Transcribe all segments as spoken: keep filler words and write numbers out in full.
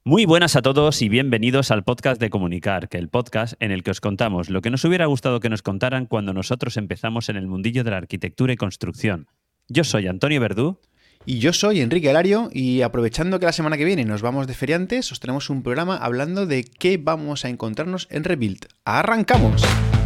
Muy buenas a todos y bienvenidos al podcast de Comunicar, que el podcast en el que os contamos lo que nos hubiera gustado que nos contaran cuando nosotros empezamos en el mundillo de la arquitectura y construcción. Yo soy Antonio Verdú. Y yo soy Enrique Hilario y aprovechando que la semana que viene nos vamos de feriantes, os tenemos un programa hablando de qué vamos a encontrarnos en Rebuild. ¡Arrancamos!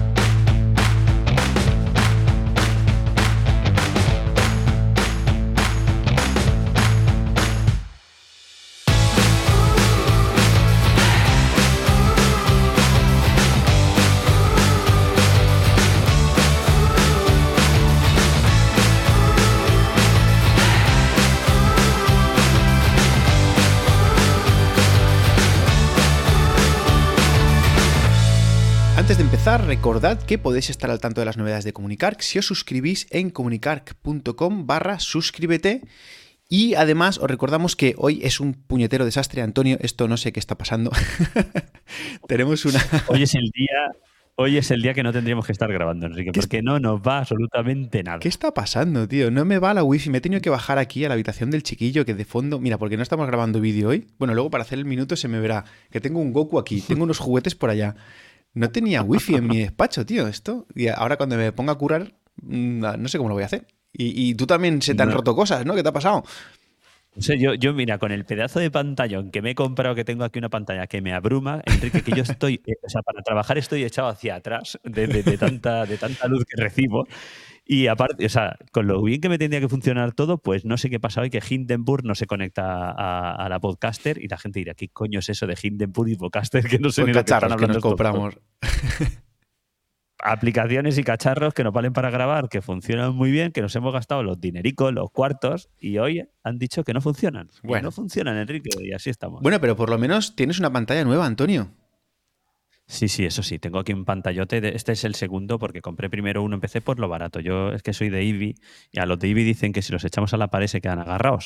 Antes de empezar, recordad que podéis estar al tanto de las novedades de Comunicar si os suscribís en comunicar.com barra suscríbete. Y además os recordamos que hoy es un puñetero desastre, Antonio, esto no sé qué está pasando. Tenemos una... Hoy es el día... Hoy es el día que no tendríamos que estar grabando, Enrique, porque no nos va absolutamente nada. ¿Qué está pasando, tío? No me va la wifi. Me he tenido que bajar aquí a la habitación del chiquillo, que de fondo... Mira, porque no estamos grabando vídeo hoy. Bueno, luego para hacer el minuto se me verá que tengo un Goku aquí, tengo unos juguetes por allá. No tenía wifi en mi despacho, tío, esto. Y ahora cuando me ponga a curar, no sé cómo lo voy a hacer. Y, y tú también se te han No. roto cosas, ¿no? ¿Qué te ha pasado? O sea, yo, yo, mira, con el pedazo de pantallón que me he comprado, que tengo aquí una pantalla que me abruma, Enrique, que yo estoy, eh, o sea, para trabajar estoy echado hacia atrás de, de, de, tanta, de tanta luz que recibo. Y aparte, o sea, con lo bien que me tendría que funcionar todo, pues no sé qué pasa hoy, que Hindenburg no se conecta a, a la podcaster y la gente dirá, ¿qué coño es eso de Hindenburg y podcaster? Que no sé Pues ni lo que están cacharros que hablando nos estos compramos. aplicaciones y cacharros que nos valen para grabar, que funcionan muy bien, que nos hemos gastado los dinericos, los cuartos, y hoy han dicho que no funcionan. Bueno. Que no funcionan, Enrique, y así estamos. Bueno, pero por lo menos tienes una pantalla nueva, Antonio. Sí, sí, eso sí. Tengo aquí un pantallote. De, este es el segundo porque compré primero uno, empecé por lo barato. Yo es que soy de Eevee y a los de Eevee dicen que si los echamos a la pared se quedan agarrados.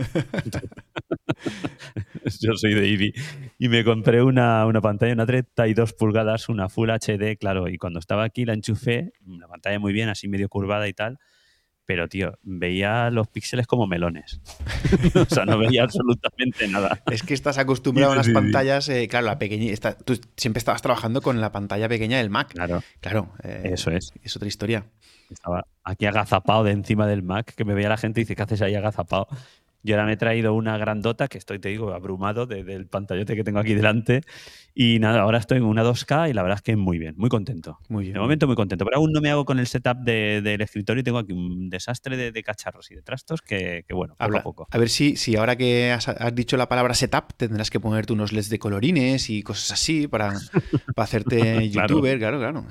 Yo soy de Eevee. Y me compré una, una pantalla, una treinta y dos pulgadas, una Full H D, claro. Y cuando estaba aquí la enchufé, la pantalla muy bien, así medio curvada y tal. Pero, tío, veía los píxeles como melones. O sea, no veía absolutamente nada. Es que estás acostumbrado a unas Sí, sí, sí. pantallas, eh, claro, la pequeña. Esta, tú siempre estabas trabajando con la pantalla pequeña del Mac. Claro, Claro, eh, eso es. es otra historia. Estaba aquí agazapado de encima del Mac, que me veía la gente y dice, ¿qué haces ahí agazapado? Yo ahora me he traído una grandota que estoy, te digo, abrumado de, del pantallote que tengo aquí delante. Y nada, ahora estoy en una dos K y la verdad es que muy bien, muy contento. Muy bien. De momento muy contento, pero aún no me hago con el setup de, del escritorio y tengo aquí un desastre de, de cacharros y de trastos que, que bueno, poco Habla, a poco. A ver si, si ahora que has, has dicho la palabra setup tendrás que ponerte unos L E Ds de colorines y cosas así para, para hacerte Claro. youtuber, claro, claro.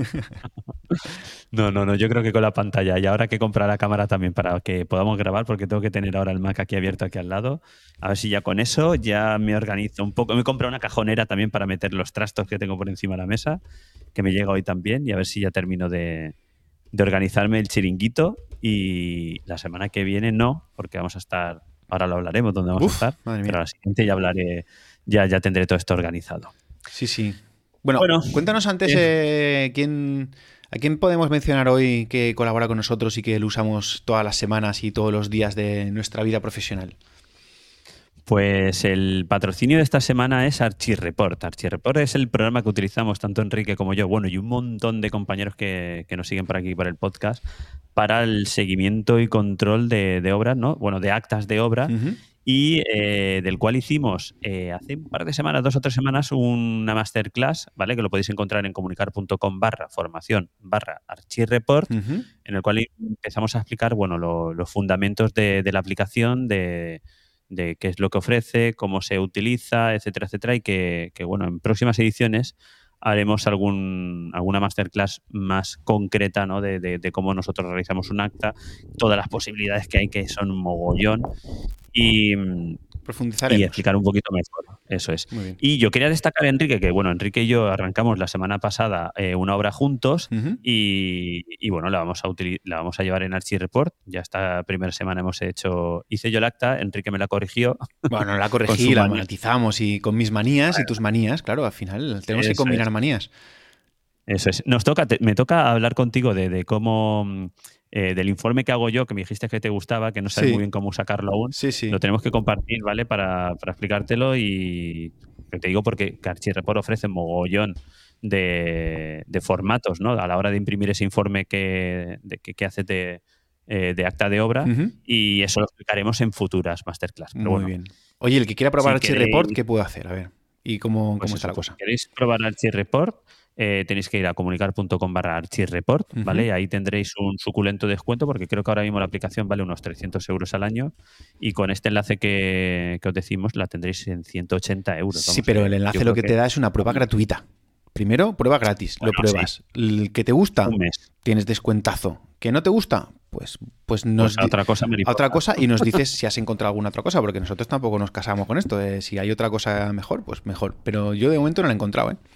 No, no, no, yo creo que con la pantalla y ahora que comprar la cámara también para que podamos grabar, porque tengo que tener ahora el Mac aquí abierto aquí al lado. A ver si ya con eso ya me organizo un poco. Me he comprado una cajonera también para meter los trastos que tengo por encima de la mesa, que me llega hoy también, y a ver si ya termino de, de organizarme el chiringuito. Y la semana que viene no, porque vamos a estar, ahora lo hablaremos dónde vamos Uf, a estar, madre mía. pero a la siguiente ya hablaré, ya, ya tendré todo esto organizado. Sí, sí. Bueno, Bueno, cuéntanos antes eh, quién, a quién podemos mencionar hoy que colabora con nosotros y que lo usamos todas las semanas y todos los días de nuestra vida profesional. Pues el patrocinio de esta semana es ArchiReport. ArchiReport es el programa que utilizamos tanto Enrique como yo, bueno, y un montón de compañeros que, que nos siguen por aquí por el podcast, para el seguimiento y control de, de obras, ¿no? Bueno, de actas de obra, Uh-huh. y eh, del cual hicimos eh, hace un par de semanas, dos o tres semanas, una masterclass, ¿vale? Que lo podéis encontrar en comunicar.com barra formación barra ArchiReport, Uh-huh. en el cual empezamos a explicar, bueno, lo, los fundamentos de, de la aplicación, de de qué es lo que ofrece, cómo se utiliza, etcétera, etcétera, y que, que bueno, en próximas ediciones haremos algún, alguna masterclass más concreta, ¿no? de, de, de cómo nosotros realizamos un acta, todas las posibilidades que hay, que son un mogollón, y, Profundizaremos. y explicar un poquito mejor. Eso es. Muy bien. Y yo quería destacar, Enrique, que bueno, Enrique y yo arrancamos la semana pasada eh, una obra juntos, Uh-huh. y, y bueno, la vamos a utili- la vamos a llevar en ArchiReport. Ya esta primera semana hemos hecho, hice yo el acta, Enrique me la corrigió. Bueno, la Con corregí, su la manía. matizamos y con mis manías Bueno, y tus manías, claro, al final tenemos que eso combinar es. manías. Eso es. Nos toca, te- me toca hablar contigo de, de cómo, mm, eh, del informe que hago yo, que me dijiste que te gustaba, que no sabes muy Sí, bien cómo sacarlo aún. sí, Lo sí. tenemos que compartir, ¿vale? Para, para explicártelo y que te digo porque Archireport ofrece mogollón de, de formatos, ¿no? A la hora de imprimir ese informe que, de, que, que haces de, eh, de acta de obra Ujú. y eso lo explicaremos en futuras masterclass. Pero Muy bueno, bien. Oye, el que quiera probar si Archie Report, queréis ¿qué puedo hacer? A ver. ¿Y cómo, pues cómo está eso, la pues si cosa? queréis probar Archireport, eh, tenéis que ir a comunicar punto com barra Archireport, Ujú. ¿vale? Ahí tendréis un suculento descuento porque creo que ahora mismo la aplicación vale unos trescientos euros al año y con este enlace que, que os decimos la tendréis en ciento ochenta euros. Sí, Vamos, pero el que yo enlace lo creo que que... te da es una prueba gratuita. Primero, prueba gratis, lo Bueno, sí, pruebas. El que te gusta, un mes. tienes descuentazo. ¿Que no te gusta? Pues, pues Pues nos a di- otra cosa a otra mariposa. cosa y nos dices si has encontrado alguna otra cosa, porque nosotros tampoco nos casamos con esto. eh, Si hay otra cosa mejor, pues mejor. Pero yo de momento no la he encontrado, ¿eh?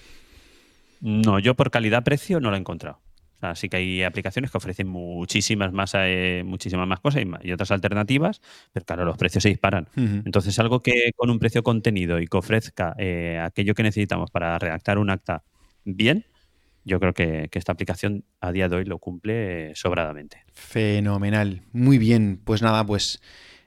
No, yo por calidad-precio no lo he encontrado. O sea, sí que hay aplicaciones que ofrecen muchísimas más, eh, muchísimas más cosas y, ma- y otras alternativas, pero claro, los precios se disparan. Ujú. Entonces, algo que con un precio contenido y que ofrezca eh, aquello que necesitamos para redactar un acta bien, yo creo que, que esta aplicación a día de hoy lo cumple eh, sobradamente. Fenomenal. Muy bien. Pues nada, pues.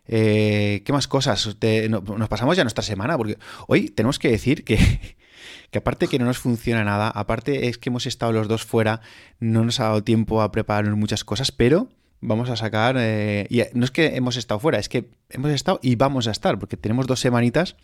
eh, ¿qué más cosas? Te- no- nos pasamos ya a nuestra semana, porque hoy tenemos que decir que, que aparte que no nos funciona nada, aparte es que hemos estado los dos fuera, no nos ha dado tiempo a prepararnos muchas cosas, pero vamos a sacar. eh, y no es que hemos estado fuera, es que hemos estado y vamos a estar, porque tenemos dos semanitas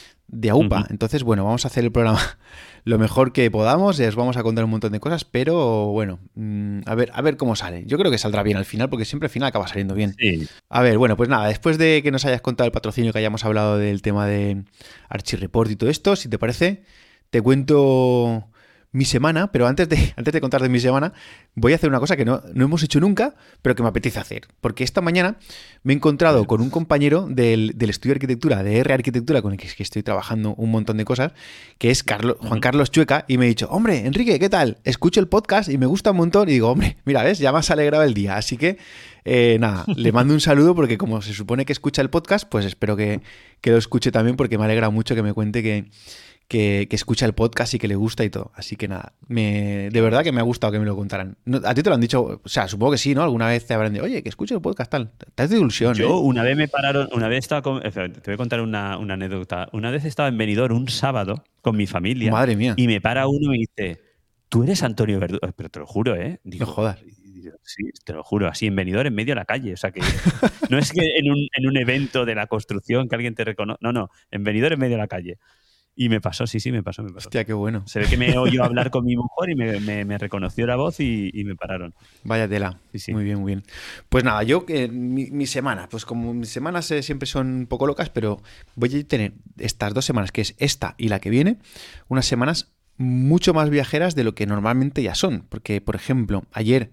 de AUPA. Ujú. Entonces, bueno, vamos a hacer el programa lo mejor que podamos, os vamos a contar un montón de cosas, pero bueno, mm, a ver, a ver cómo sale. Yo creo que saldrá bien al final, porque siempre al final acaba saliendo bien. Sí, A ver, bueno, pues nada, después de que nos hayas contado el patrocinio, que hayamos hablado del tema de Archireport y todo esto, si te parece, te cuento mi semana, pero antes de, antes de contarte mi semana, voy a hacer una cosa que no, no hemos hecho nunca, pero que me apetece hacer. Porque esta mañana me he encontrado con un compañero del, del estudio de arquitectura, de R Arquitectura, con el que que estoy trabajando un montón de cosas, que es Carlos, Juan Ujú. Carlos Chueca, y me ha dicho, hombre, Enrique, ¿qué tal? Escucho el podcast y me gusta un montón. Y digo, hombre, mira, ¿ves? Ya me has alegrado el día. Así que, eh, nada, le mando un saludo porque como se supone que escucha el podcast, pues espero que, que lo escuche también porque me alegra mucho que me cuente que que, que escucha el podcast y que le gusta y todo. Así que nada, me, de verdad que me ha gustado que me lo contaran. No, a ti te lo han dicho, o sea, supongo que sí, ¿no? Alguna vez te habrán dicho, oye, que escuche el podcast tal. Te has de ilusión, Yo ¿eh? una vez me pararon, una vez estaba con, espera, te voy a contar una, una anécdota. Una vez estaba en Benidorm un sábado con mi familia Madre mía, y me para uno y me dice, ¿tú eres Antonio Verdú? Eh, Pero te lo juro, ¿eh? no Digo, jodas. y digo, sí, te lo juro, así en Benidorm, en medio de la calle. O sea que no es que en un, en un evento de la construcción que alguien te reconoce. No, no, en Benidorm, en medio de la calle. Y me pasó, sí, sí, me pasó, me pasó. Hostia, qué bueno. Se ve que me oyó hablar con mi mujer y me, me- me reconoció la voz y, y me pararon. Vaya tela. Sí, sí. Muy bien, muy bien. Pues nada, yo, eh, mi, mi semana, pues como mis semanas eh, siempre son un poco locas, pero voy a tener estas dos semanas, que es esta y la que viene, unas semanas mucho más viajeras de lo que normalmente ya son. Porque, por ejemplo, ayer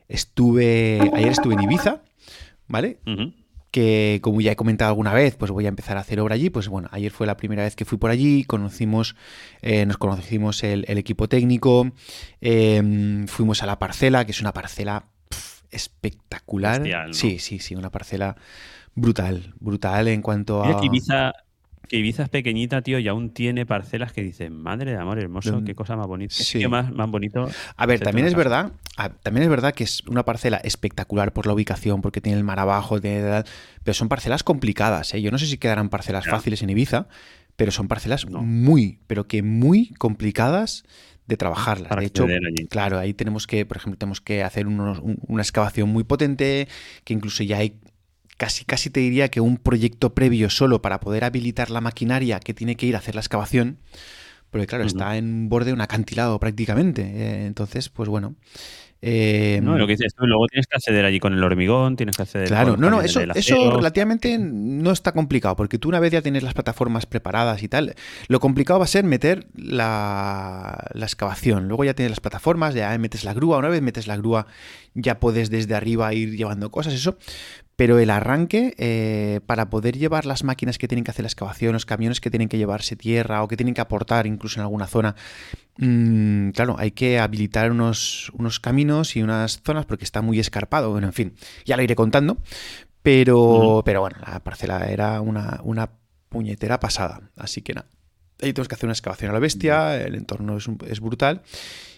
estuve, ayer estuve en Ibiza, ¿vale? Ujú. Que como ya he comentado alguna vez, pues voy a empezar a hacer obra allí. Pues bueno, ayer fue la primera vez que fui por allí, conocimos, eh, nos conocimos el, el equipo técnico, eh, fuimos a la parcela, que es una parcela pf, espectacular. Bestial, ¿no? Sí, sí, sí, una parcela brutal, brutal en cuanto Mira que a... Ibiza, que Ibiza es pequeñita, tío, y aún tiene parcelas que dicen, madre de amor hermoso, qué cosa más bonita, qué sitio Sí. más, más bonito. A ver, hacerte también una es casa. verdad, a- también es verdad que es una parcela espectacular por la ubicación, porque tiene el mar abajo, tiene- pero son parcelas complicadas, ¿eh? Yo no sé si quedarán parcelas Ya. fáciles en Ibiza, pero son parcelas No. muy, pero que muy complicadas de trabajarlas. Para De hecho, acceder allí. claro, ahí tenemos que, por ejemplo, tenemos que hacer unos- un- una excavación muy potente, que incluso ya hay casi, casi te diría que un proyecto previo solo para poder habilitar la maquinaria que tiene que ir a hacer la excavación. Porque claro, Ujú. está en borde de un acantilado prácticamente. Eh, entonces, pues bueno. eh, No, lo que dices tú, luego tienes que acceder allí con el hormigón, tienes que acceder Claro, con los no, no, camiones eso, del eso acero, o sea, relativamente que- no está complicado, porque tú una vez ya tienes las plataformas preparadas y tal, lo complicado va a ser meter la, la excavación, luego ya tienes las plataformas, ya metes la grúa, una vez metes la grúa ya puedes desde arriba ir llevando cosas, eso, pero el arranque, eh, para poder llevar las máquinas que tienen que hacer la excavación, los camiones que tienen que llevarse tierra o que tienen que aportar incluso en alguna zona, mmm, claro, hay que habilitar unos, unos caminos y unas zonas porque está muy escarpado, bueno, en fin, ya lo iré contando, pero, Ujú. pero bueno, la parcela era una, una puñetera pasada, así que nada. Ahí tenemos que hacer una excavación a la bestia, el entorno es, un- es brutal.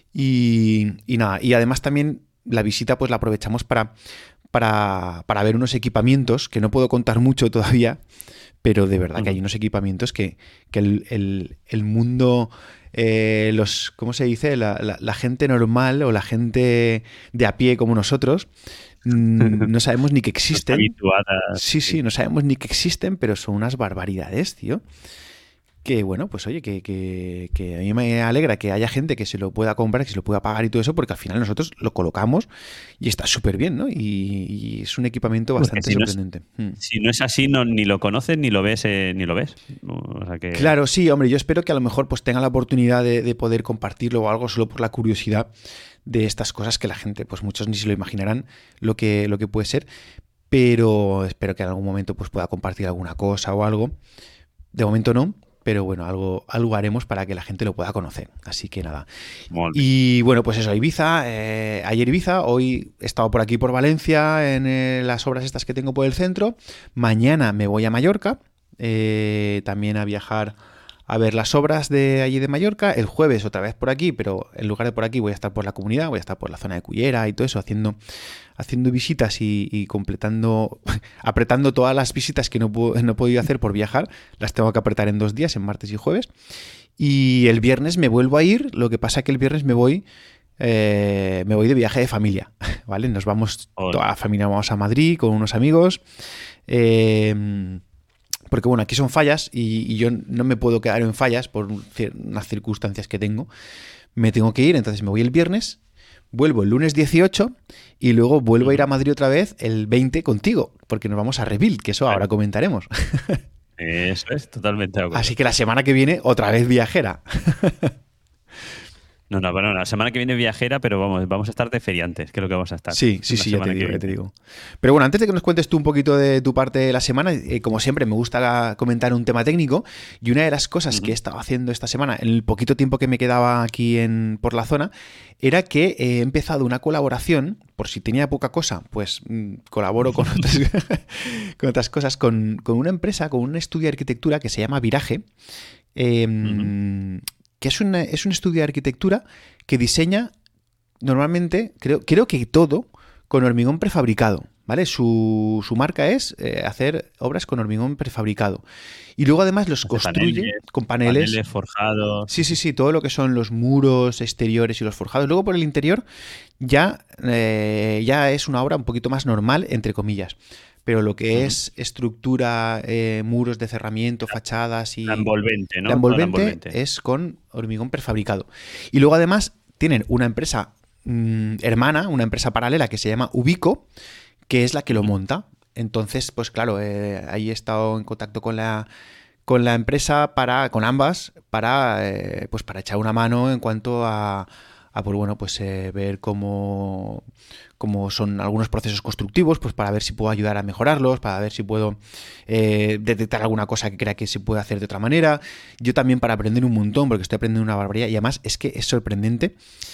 Y, y nada, y además también la visita pues la aprovechamos para, para, para ver unos equipamientos que no puedo contar mucho todavía, pero de verdad que hay unos equipamientos que, que el, el, el mundo, eh, los, ¿cómo se dice? La, la, la gente normal o la gente de a pie como nosotros, mmm, no sabemos ni que existen. Habituada. Sí, sí, no sabemos ni que existen, pero son unas barbaridades, tío. Que bueno, pues oye, que, que, que a mí me alegra que haya gente que se lo pueda comprar, que se lo pueda pagar y todo eso, porque al final nosotros lo colocamos y está súper bien, ¿no? Y, y es un equipamiento bastante si sorprendente. No es, si no es así, no, ni lo conoces, ni lo ves, eh, ni lo ves. O sea que... Claro, sí, hombre, yo espero que a lo mejor pues tenga la oportunidad de, de poder compartirlo o algo solo por la curiosidad de estas cosas que la gente, pues muchos ni se lo imaginarán lo que, lo que puede ser, pero espero que en algún momento pues pueda compartir alguna cosa o algo. De momento no. Pero bueno, algo, algo haremos para que la gente lo pueda conocer. Así que nada. Y bueno, pues eso, Ibiza. Eh, ayer Ibiza, hoy he estado por aquí por Valencia en eh, las obras estas que tengo por el centro. Mañana me voy a Mallorca, eh, también a viajar a ver las obras de allí de Mallorca. El jueves otra vez por aquí, pero en lugar de por aquí voy a estar por la comunidad, voy a estar por la zona de Cullera y todo eso, haciendo, haciendo visitas y, y completando, apretando todas las visitas que no, puedo, no he podido hacer por viajar. Las tengo que apretar en dos días, en martes y jueves. Y el viernes me vuelvo a ir, lo que pasa es que el viernes me voy... Eh, me voy de viaje de familia, ¿vale? Nos vamos, Hola. toda la familia vamos a Madrid con unos amigos. Eh... Porque bueno, aquí son fallas y, y yo no me puedo quedar en fallas por unas circunstancias que tengo. Me tengo que ir, entonces me voy el viernes, vuelvo el lunes dieciocho y luego vuelvo a ir a Madrid otra vez el veinte contigo, porque nos vamos a Rebuild, que eso ahora comentaremos. Eso es, totalmente de acuerdo. Así que la semana que viene otra vez viajera. No, no, bueno, la semana que viene viajera, pero vamos, vamos a estar de feriantes, creo que vamos a estar. Sí, sí, sí, ya te digo, ya te digo. Pero bueno, antes de que nos cuentes tú un poquito de tu parte de la semana, eh, como siempre me gusta comentar un tema técnico y una de las cosas uh-huh. que he estado haciendo esta semana, en el poquito tiempo que me quedaba aquí en, por la zona, era que he empezado una colaboración, por si tenía poca cosa, pues mmm, colaboro con otras, con otras cosas, con, con una empresa, con un estudio de arquitectura que se llama Viraje, eh, uh-huh. que es, una, es un estudio de arquitectura que diseña normalmente, creo, creo que todo, con hormigón prefabricado, ¿vale? Su, su marca es eh, hacer obras con hormigón prefabricado. Y luego además los construye paneles, con paneles. Paneles forjados. Sí, sí, sí, todo lo que son los muros exteriores y los forjados. Luego por el interior ya, eh, ya es una obra un poquito más normal, entre comillas. Pero lo que uh-huh. es estructura, eh, muros de cerramiento, fachadas y... La envolvente, ¿no? La envolvente, la envolvente es con hormigón prefabricado. Y luego además tienen una empresa mmm, hermana, una empresa paralela que se llama Ubico, que es la que lo monta. Entonces, pues claro, eh, ahí he estado en contacto con la, con la empresa, para, con ambas, para, eh, pues para echar una mano en cuanto a... a pues bueno, pues eh, ver cómo, cómo son algunos procesos constructivos, pues para ver si puedo ayudar a mejorarlos, para ver si puedo eh, detectar alguna cosa que crea que se puede hacer de otra manera. Yo también para aprender un montón, porque estoy aprendiendo una barbaridad y además es que es sorprendente.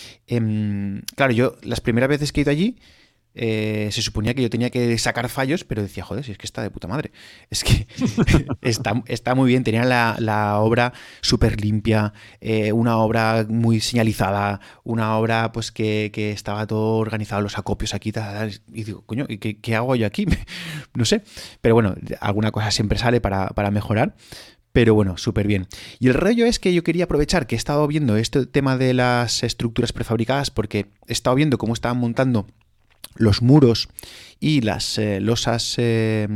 Eh, claro, yo las primeras veces que he ido allí, Eh, se suponía que yo tenía que sacar fallos, pero decía, joder, si es que está de puta madre. Es que está, está muy bien. Tenía la, la obra súper limpia, eh, una obra muy señalizada, una obra pues que, que estaba todo organizado, los acopios aquí, tal, y digo, coño, ¿qué, qué hago yo aquí? No sé. Pero bueno, alguna cosa siempre sale para, para mejorar. Pero bueno, súper bien. Y el rollo es que yo quería aprovechar que he estado viendo este tema de las estructuras prefabricadas, porque he estado viendo cómo estaban montando los muros y las eh, losas eh,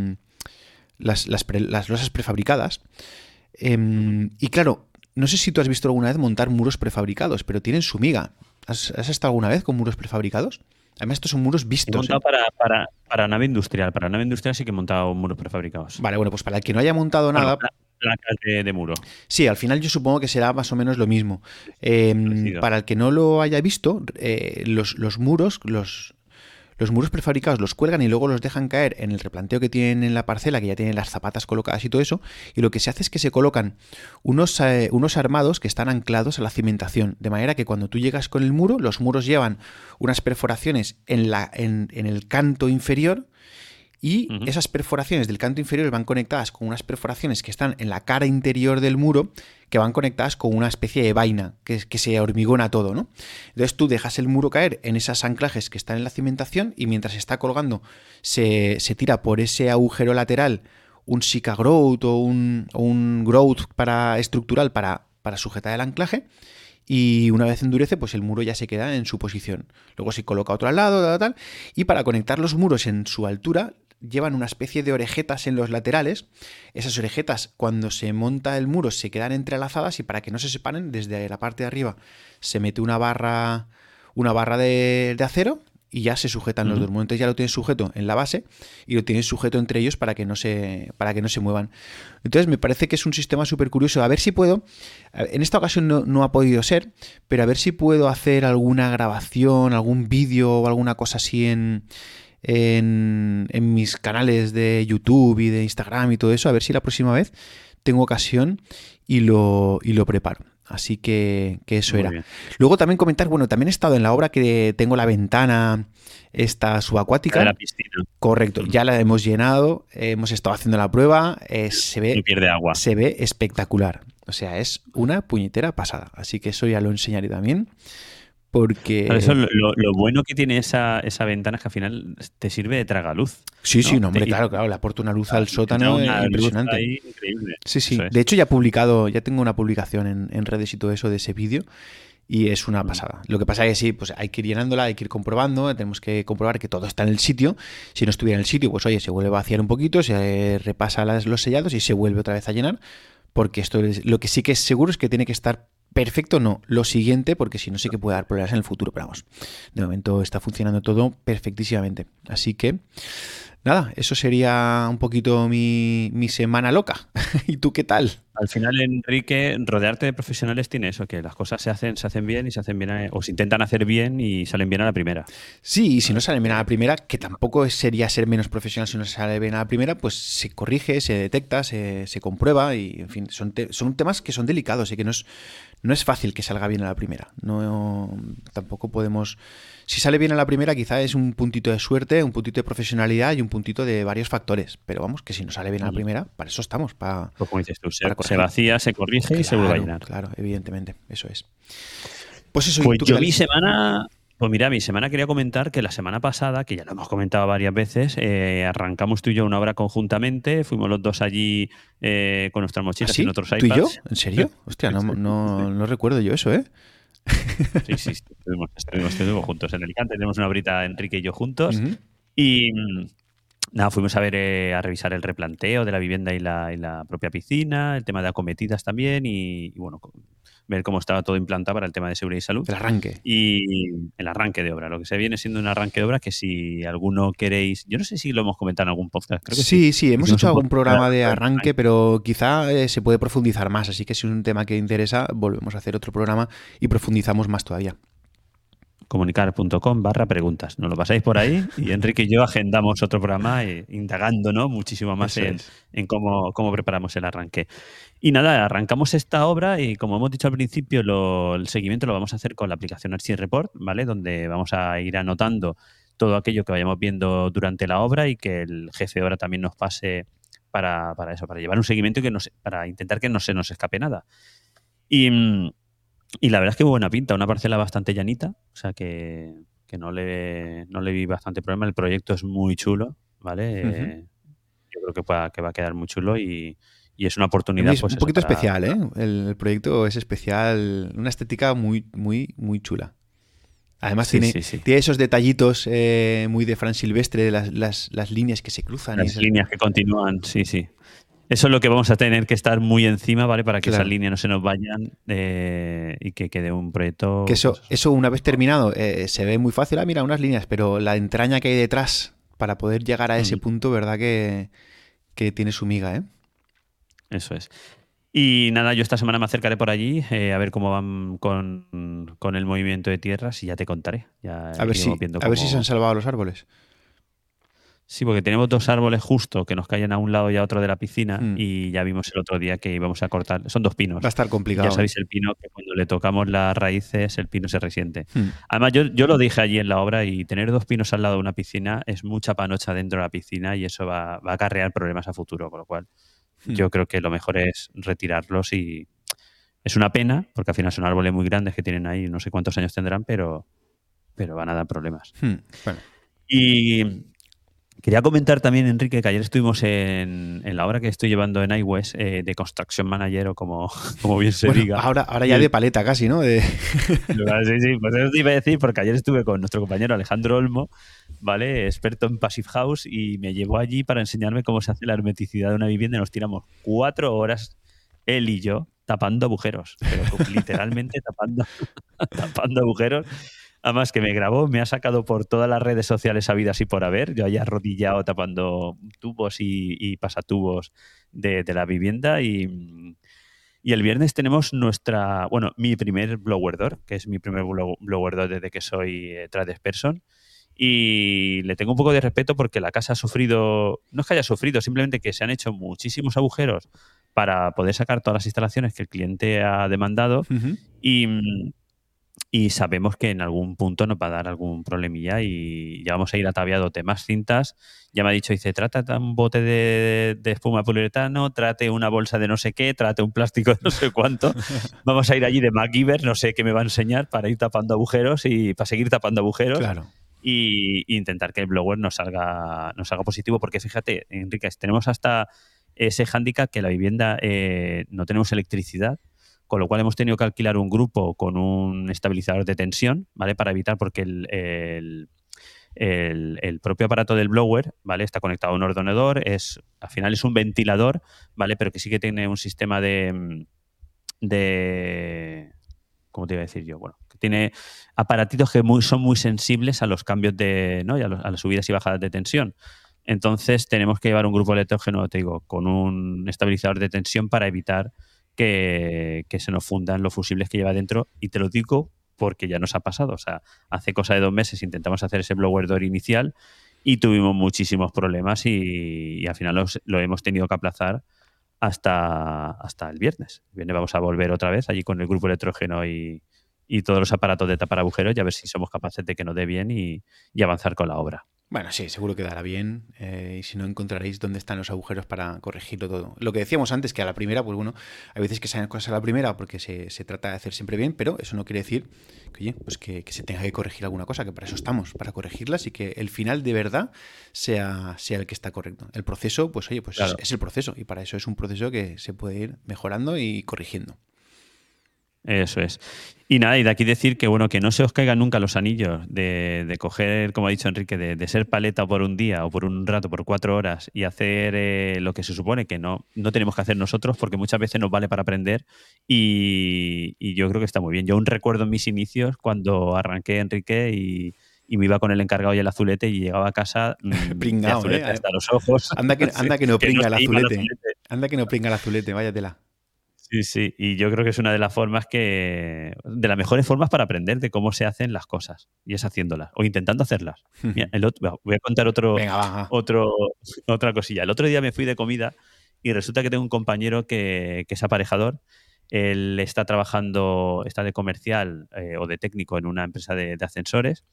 las, las, pre, las losas prefabricadas. Eh, y claro, no sé si tú has visto alguna vez montar muros prefabricados, pero tienen su miga. ¿Has, has estado alguna vez con muros prefabricados? Además, estos son muros vistos. He montado ¿eh? para, para, para nave industrial. Para nave industrial sí que he montado muros prefabricados. Vale, bueno, pues para el que no haya montado bueno, nada... placas de, de muro. Sí, al final yo supongo que será más o menos lo mismo. Eh, para el que no lo haya visto, eh, los, los muros, los... Los muros prefabricados los cuelgan y luego los dejan caer en el replanteo que tienen en la parcela, que ya tienen las zapatas colocadas y todo eso, y lo que se hace es que se colocan unos, eh, unos armados que están anclados a la cimentación, de manera que cuando tú llegas con el muro, los muros llevan unas perforaciones en, la, en, en el canto inferior, y uh-huh. esas perforaciones del canto inferior van conectadas con unas perforaciones que están en la cara interior del muro, que van conectadas con una especie de vaina que, que se hormigona todo, ¿no? Entonces tú dejas el muro caer en esos anclajes que están en la cimentación y mientras está colgando se, se tira por ese agujero lateral un Sika Grout o un, o un Grout para, estructural para, para sujetar el anclaje. Y una vez endurece, pues el muro ya se queda en su posición. Luego se coloca otro al lado, tal, tal. Y para conectar los muros en su altura, llevan una especie de orejetas en los laterales. Esas orejetas, cuando se monta el muro, se quedan entrelazadas y para que no se separen, desde la parte de arriba se mete una barra, una barra de, de acero y ya se sujetan uh-huh. los dos. Entonces ya lo tienes sujeto en la base y lo tienes sujeto entre ellos para que no se, para que no se muevan. Entonces me parece que es un sistema súper curioso. A ver si puedo, en esta ocasión no, no ha podido ser, pero a ver si puedo hacer alguna grabación, algún vídeo o alguna cosa así en, en, en mis canales de YouTube y de Instagram y todo eso. A ver si la próxima vez tengo ocasión y lo, y lo preparo. Así que, que eso Muy era. Bien. Luego también comentar, bueno, también he estado en la obra que tengo la ventana esta subacuática. De la piscina. Correcto, mm. ya la hemos llenado, hemos estado haciendo la prueba, eh, se ve, no pierde agua. Se ve espectacular. O sea, es una puñetera pasada. Así que eso ya lo enseñaré también. Porque... Por eso lo, lo bueno que tiene esa, esa ventana es que al final te sirve de tragaluz. Sí, ¿no? sí, no, hombre, te, claro, claro, le aporta una luz al sótano una impresionante. Luz ahí increíble. Sí, sí. Es. De hecho, ya he publicado, ya tengo una publicación en, en redes y todo eso de ese vídeo y es una pasada. Lo que pasa es que sí, pues hay que ir llenándola, hay que ir comprobando, tenemos que comprobar que todo está en el sitio. Si no estuviera en el sitio, pues oye, se vuelve a vaciar un poquito, se repasa las, los sellados y se vuelve otra vez a llenar. Porque esto es, lo que sí que es seguro es que tiene que estar perfecto, no, lo siguiente, porque si no sí que puede dar problemas en el futuro, pero vamos, de momento está funcionando todo perfectísimamente. Así que, nada, eso sería un poquito mi, mi semana loca. ¿Y tú qué tal? Al final, Enrique, rodearte de profesionales tiene eso, que las cosas se hacen, se hacen bien y se hacen bien, a, o se intentan hacer bien y salen bien a la primera. Sí, y si no salen bien a la primera, que tampoco sería ser menos profesional si no sale bien a la primera, pues se corrige, se detecta, se, se comprueba y, en fin, son, te, son temas que son delicados y que no es, no es fácil que salga bien a la primera. No, tampoco podemos... Si sale bien a la primera, quizá es un puntito de suerte, un puntito de profesionalidad y un puntito de varios factores. Pero vamos, que si no sale bien a la primera, para eso estamos. Para, pues como dices tú, se, para se vacía, se corrige claro, y se vuelve a llenar. Claro, evidentemente, eso es. Pues eso. Pues ¿tú yo mi semana... Pues mira, mi semana quería comentar que la semana pasada, que ya lo hemos comentado varias veces, eh, arrancamos tú y yo una obra conjuntamente, fuimos los dos allí eh, con nuestras mochilas ¿Ah, sí? y otros iPads. ¿Tú y yo? ¿En serio? Hostia, no, no, no recuerdo yo eso, ¿eh? Sí, sí, estuvimos, estuvimos, estuvimos juntos en Alicante. Tenemos una horita, Enrique y yo juntos. Uh-huh. Y nada, fuimos a ver, eh, a revisar el replanteo de la vivienda y la, y la propia piscina, el tema de acometidas también y, y bueno, ver cómo estaba todo implantado para el tema de seguridad y salud. El arranque. Y el arranque de obra, lo que se viene siendo un arranque de obra que si alguno queréis, yo no sé si lo hemos comentado en algún podcast, creo que sí. Sí, sí, hemos hecho algún programa de arranque, pero quizá eh, se puede profundizar más, así que si es un tema que interesa, volvemos a hacer otro programa y profundizamos más todavía. comunicar.com barra preguntas. Nos lo pasáis por ahí y Enrique y yo agendamos otro programa eh, indagando, ¿no? muchísimo más en, es. en cómo, cómo preparamos el arranque. Y nada, arrancamos esta obra y como hemos dicho al principio, lo, el seguimiento lo vamos a hacer con la aplicación Archie Report, ¿vale? Donde vamos a ir anotando todo aquello que vayamos viendo durante la obra y que el jefe de obra también nos pase para, para eso, para llevar un seguimiento y que nos, para intentar que no se nos escape nada. Y... Y la verdad es que buena pinta, una parcela bastante llanita, o sea que, que no, le, no le vi bastante problema. El proyecto es muy chulo, ¿vale? Uh-huh. Eh, yo creo que, pueda, que va a quedar muy chulo y, y es una oportunidad. Es pues, un poquito eso, para, especial, ¿eh? El, el proyecto es especial, una estética muy, muy, muy chula. Además sí, tiene, sí, sí. tiene esos detallitos eh, muy de Fran Silvestre, de las, las, las líneas que se cruzan. Las líneas que continúan, sí, sí. Eso es lo que vamos a tener que estar muy encima, ¿vale? Para que claro. esas líneas no se nos vayan eh, y que quede un proyecto... Que eso, pues, eso una vez terminado, eh, se ve muy fácil. Ah, mira, unas líneas, pero la entraña que hay detrás para poder llegar a ese mm. punto, ¿verdad? Que, que tiene su miga, ¿eh? Eso es. Y nada, yo esta semana me acercaré por allí eh, a ver cómo van con, con el movimiento de tierras y ya te contaré. Ya a ver, si, a cómo... ver si se han salvado los árboles. Sí, porque tenemos dos árboles justo que nos caen a un lado y a otro de la piscina mm. y ya vimos el otro día que íbamos a cortar. Son dos pinos. Va a estar complicado. Ya sabéis el pino, que cuando le tocamos las raíces el pino se resiente. Mm. Además, yo, yo lo dije allí en la obra y tener dos pinos al lado de una piscina es mucha panocha dentro de la piscina y eso va, va a acarrear problemas a futuro, con lo cual mm. yo creo que lo mejor es retirarlos y, Es una pena, porque al final son árboles muy grandes que tienen ahí, no sé cuántos años tendrán, pero, pero van a dar problemas. Hmm, bueno. Y quería comentar también, Enrique, que ayer estuvimos en, en la obra que estoy llevando en iWest eh, de Construction Manager, o como, como bien se Bueno, diga. ahora, ahora Y ya el- de paleta casi, ¿no? De... Sí, sí, pues eso te iba a decir, porque ayer estuve con nuestro compañero Alejandro Olmo, ¿vale? Experto en Passive House, y me llevó allí para enseñarme cómo se hace la hermeticidad de una vivienda. Y nos tiramos cuatro horas, él y yo, tapando agujeros, pero co- literalmente tapando, tapando agujeros. Además que me grabó, me ha sacado por todas las redes sociales habidas y por haber. Yo allá arrodillado tapando tubos y, y pasatubos de, de la vivienda. Y, y el viernes tenemos nuestra, bueno, mi primer blower door, que es mi primer blow- blower door desde que soy eh, tradesperson. Y le tengo un poco de respeto porque la casa ha sufrido, no es que haya sufrido, simplemente que se han hecho muchísimos agujeros para poder sacar todas las instalaciones que el cliente ha demandado. Ujú. Y, mm, y sabemos que en algún punto nos va a dar algún problemilla y ya vamos a ir ataviado de más cintas. Ya me ha dicho, dice, trata un bote de, de espuma poliuretano, trate una bolsa de no sé qué, trate un plástico de no sé cuánto. Vamos a ir allí de MacGyver, no sé qué me va a enseñar, para ir tapando agujeros y para seguir tapando agujeros Claro. y, y intentar que el blower nos salga, nos salga positivo. Porque fíjate, Enrique, tenemos hasta ese hándicap que la vivienda eh, no tenemos electricidad, con lo cual hemos tenido que alquilar un grupo con un estabilizador de tensión, ¿vale? Para evitar, porque el, el, el- el propio aparato del blower, ¿vale? Está conectado a un ordenador, es, al final es un ventilador, ¿vale? Pero que sí que tiene un sistema de, de ¿cómo te iba a decir yo? Bueno, que tiene aparatitos que muy, son muy sensibles a los cambios de, ¿no? Y a, los- a las subidas y bajadas de tensión. Entonces tenemos que llevar un grupo electrógeno, te digo, con un estabilizador de tensión para evitar que, que se nos fundan los fusibles que lleva dentro. Y te lo digo porque ya nos ha pasado. O sea, hace cosa de dos meses intentamos hacer ese blower door inicial y tuvimos muchísimos problemas y, y al final los- lo hemos tenido que aplazar hasta, hasta el viernes. El viernes vamos a volver otra vez allí con el grupo electrógeno y, y todos los aparatos de tapar agujeros y a ver si somos capaces de que nos dé bien y, y avanzar con la obra. Bueno, sí, seguro que dará bien. Eh, y si no, encontraréis dónde están los agujeros para corregirlo todo. Lo que decíamos antes, que a la primera, pues bueno, hay veces que salen cosas a la primera porque se, se trata de hacer siempre bien, pero eso no quiere decir que, oye, pues que, que se tenga que corregir alguna cosa, que para eso estamos, para corregirlas y que el final de verdad sea, sea el que está correcto. El proceso, pues oye, pues Claro. es, es el proceso y para eso es un proceso que se puede ir mejorando y corrigiendo. Eso es. Y nada, y de aquí decir que bueno, que no se os caigan nunca los anillos de, de coger, como ha dicho Enrique, de, de ser paleta por un día o por un rato, por cuatro horas, y hacer eh, lo que se supone que no, no tenemos que hacer nosotros, porque muchas veces nos vale para aprender. Y, y yo creo que está muy bien. Yo aún recuerdo en mis inicios cuando arranqué, Enrique, y, y me iba con el encargado y el azulete y llegaba a casa mmm, de Pringao, ¿eh? azulete hasta los ojos. Anda que, Sí, anda que no que no pringa el se iba el azulete. azulete. Anda que no pringa el azulete, váyatela. Sí, sí, y yo creo que es una de las formas que, de las mejores formas para aprender de cómo se hacen las cosas, y es haciéndolas, o intentando hacerlas. Mira, el otro, voy a contar otro, Venga, va, va. otro, otra cosilla. El otro día me fui de comida y resulta que tengo un compañero que, que es aparejador. Él está trabajando, está de comercial eh, o de técnico en una empresa de, de ascensores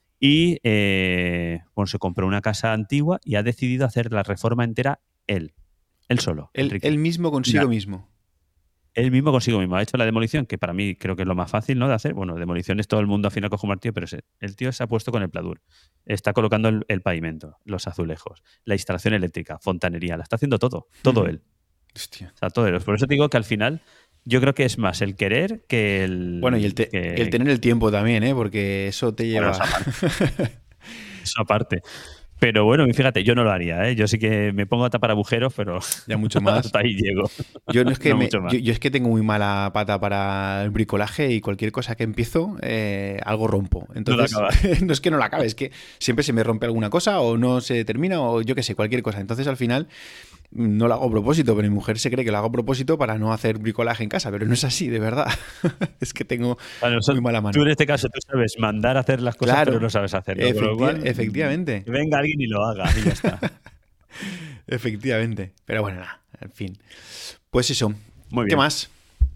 y eh, bueno, se compró una casa antigua y ha decidido hacer la reforma entera él, él solo, Él, él Enrique. mismo consigo mismo. Él mismo consigo mismo. Ha hecho la demolición, que para mí creo que es lo más fácil, ¿no? De hacer. Bueno, demolición es todo el mundo al final coge un martillo, pero ese- el tío se ha puesto con el pladur. Está colocando el, el pavimento, los azulejos, la instalación eléctrica, fontanería, la está haciendo todo, todo él. Hostia. O sea, todo él. Por eso te digo que al final yo creo que es más el querer que Bueno, y el, el. te- que, y el tener el tiempo también, ¿eh? Porque eso te bueno, lleva... eso aparte. Eso aparte. Pero bueno, fíjate, yo no lo haría, ¿eh? Yo sí que me pongo a tapar agujeros, pero ya mucho más. hasta ahí llego. Yo no es que No me, mucho más. yo, yo es que tengo muy mala pata para el bricolaje y cualquier cosa que empiezo, eh, algo rompo. No lo Entonces, acabas. no es que no la acabe, es que siempre se me rompe alguna cosa o no se termina o yo qué sé, cualquier cosa. Entonces, al final, no lo hago a propósito, pero mi mujer se cree que lo hago a propósito para no hacer bricolaje en casa, pero no es así, de verdad. Es que tengo Bueno, muy eso- mala tú mano. en este caso tú sabes mandar a hacer las cosas, pero no Claro, sabes hacerlo. Con lo efecti- cual, mm, efectivamente. que venga alguien y lo haga y ya está. Efectivamente. Pero bueno, nada, en fin. Pues eso. Muy ¿Qué bien. más?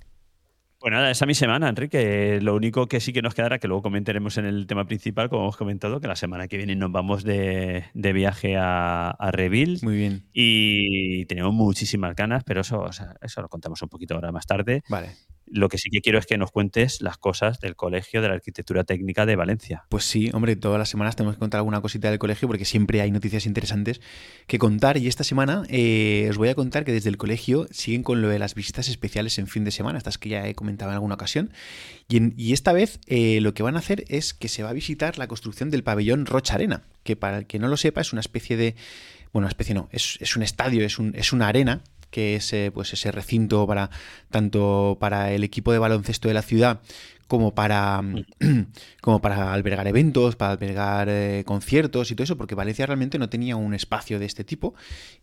Pues nada, esa es mi semana, Enrique. Lo único que sí que nos quedará, que luego comentaremos en el tema principal, como hemos comentado, que la semana que viene nos vamos de, de viaje a, a Rebuild Muy bien. y tenemos muchísimas ganas, pero eso, o sea, eso lo contamos un poquito ahora más tarde. Vale. Lo que sí que quiero es que nos cuentes las cosas del Colegio de la Arquitectura Técnica de Valencia. Pues sí, hombre, todas las semanas tenemos que contar alguna cosita del colegio porque siempre hay noticias interesantes que contar. Y esta semana eh, os voy a contar que desde el colegio siguen con lo de las visitas especiales en fin de semana, estas que ya he comentado en alguna ocasión. Y, en, y esta vez eh, lo que van a hacer es que se va a visitar la construcción del pabellón Rocha Arena, que para el que no lo sepa es una especie de... Bueno, una especie no, es, es un estadio, es, un, es una arena, que es eh, pues ese recinto para tanto para el equipo de baloncesto de la ciudad como para, como para albergar eventos, para albergar eh, conciertos y todo eso, porque Valencia realmente no tenía un espacio de este tipo.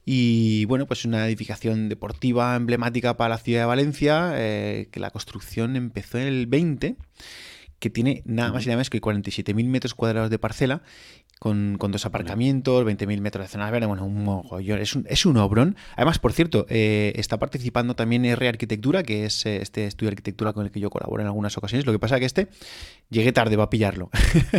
Y bueno, pues una edificación deportiva emblemática para la ciudad de Valencia, eh, que la construcción empezó en el veinte, que tiene nada más y nada menos que cuarenta y siete mil metros cuadrados de parcela, con, con dos aparcamientos, veinte mil metros de zona verde, bueno, un mogollón, es un, es un obrón. Además, por cierto, eh, está participando también R Arquitectura, que es eh, este estudio de arquitectura con el que yo colaboro en algunas ocasiones. Lo que pasa es que este llegué tarde para pillarlo.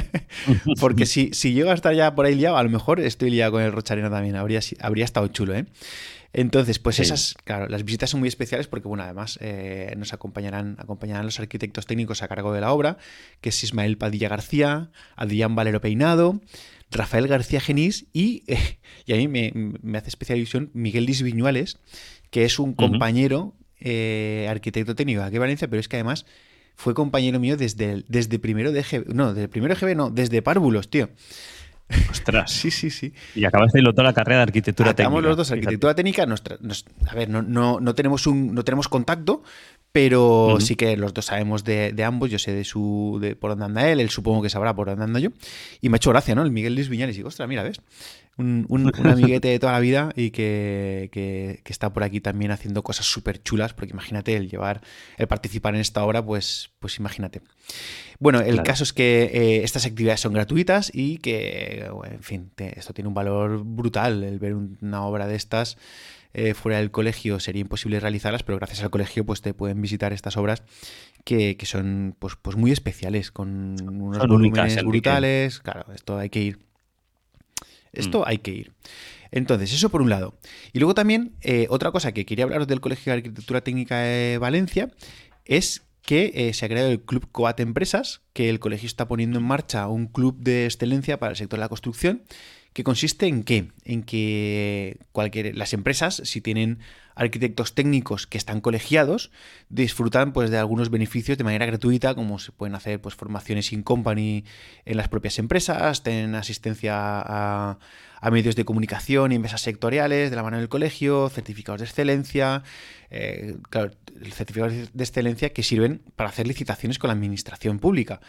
Porque si, si llego a estar ya por ahí liado, a lo mejor estoy liado con el Rocha Arena también, habría, habría estado chulo, ¿eh? Entonces, pues sí. esas, claro, las visitas son muy especiales porque, bueno, además eh, nos acompañarán, acompañarán los arquitectos técnicos a cargo de la obra, que es Ismael Padilla García, Adrián Valero Peinado, Rafael García Genís y, eh, y a mí me, me hace especial ilusión Miguel Luis Viñuales, que es un compañero eh, arquitecto técnico aquí en Valencia, pero es que además fue compañero mío desde, el, desde primero de E G B, no, desde primero de E G B, no, desde párvulos, tío. Ostras. Sí, sí, sí. Y acabaste toda la carrera de arquitectura Acabamos técnica. los dos, arquitectura fíjate. técnica. Nos, nos, a ver, no, no, no, tenemos un, no tenemos contacto, pero uh-huh. sí que los dos sabemos de, de ambos. Yo sé de su de por dónde anda él, él supongo que sabrá por dónde ando yo. Y me ha hecho gracia, ¿no? El Miguel Luis Viñales. Y digo, ostras, mira, ¿ves? Un, un, un amiguete de toda la vida y que, que, que está por aquí también haciendo cosas súper chulas, porque imagínate, el llevar, el participar en esta obra, pues, pues imagínate. Bueno, el claro. caso es que eh, estas actividades son gratuitas y que, bueno, en fin, te, esto tiene un valor brutal. El ver una obra de estas eh, fuera del colegio sería imposible realizarlas, pero gracias al colegio pues te pueden visitar estas obras que, que son pues, pues muy especiales, con unos son volúmenes únicas, brutales. Claro, esto hay que ir. Esto mm. hay que ir. Entonces, eso por un lado. Y luego también, eh, otra cosa que quería hablaros del Colegio de Arquitectura Técnica de Valencia es que eh, se ha creado el Club Coat Empresas, que el colegio está poniendo en marcha un club de excelencia para el sector de la construcción, que consiste en qué? En que cualquier, las empresas, si tienen arquitectos técnicos que están colegiados, disfrutan pues de algunos beneficios de manera gratuita, como se pueden hacer pues formaciones in company en las propias empresas, tienen asistencia a, a medios de comunicación y empresas sectoriales de la mano del colegio, certificados de excelencia, eh, claro, certificados de excelencia que sirven para hacer licitaciones con la administración pública.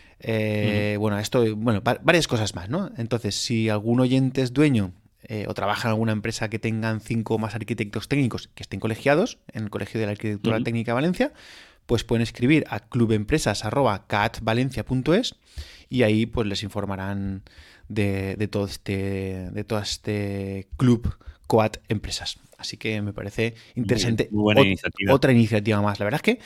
Eh, uh-huh. Bueno, esto, bueno, varias cosas más, ¿no? Entonces, si algún oyente es dueño eh, o trabaja en alguna empresa que tengan cinco o más arquitectos técnicos que estén colegiados en el Colegio de la Arquitectura uh-huh. Técnica de Valencia, pues pueden escribir a clubempresas arroba catvalencia punto es y ahí pues les informarán de, de todo este de todo este club Coat Empresas. Así que me parece interesante. Muy buena Ot- iniciativa. Otra iniciativa más. La verdad es que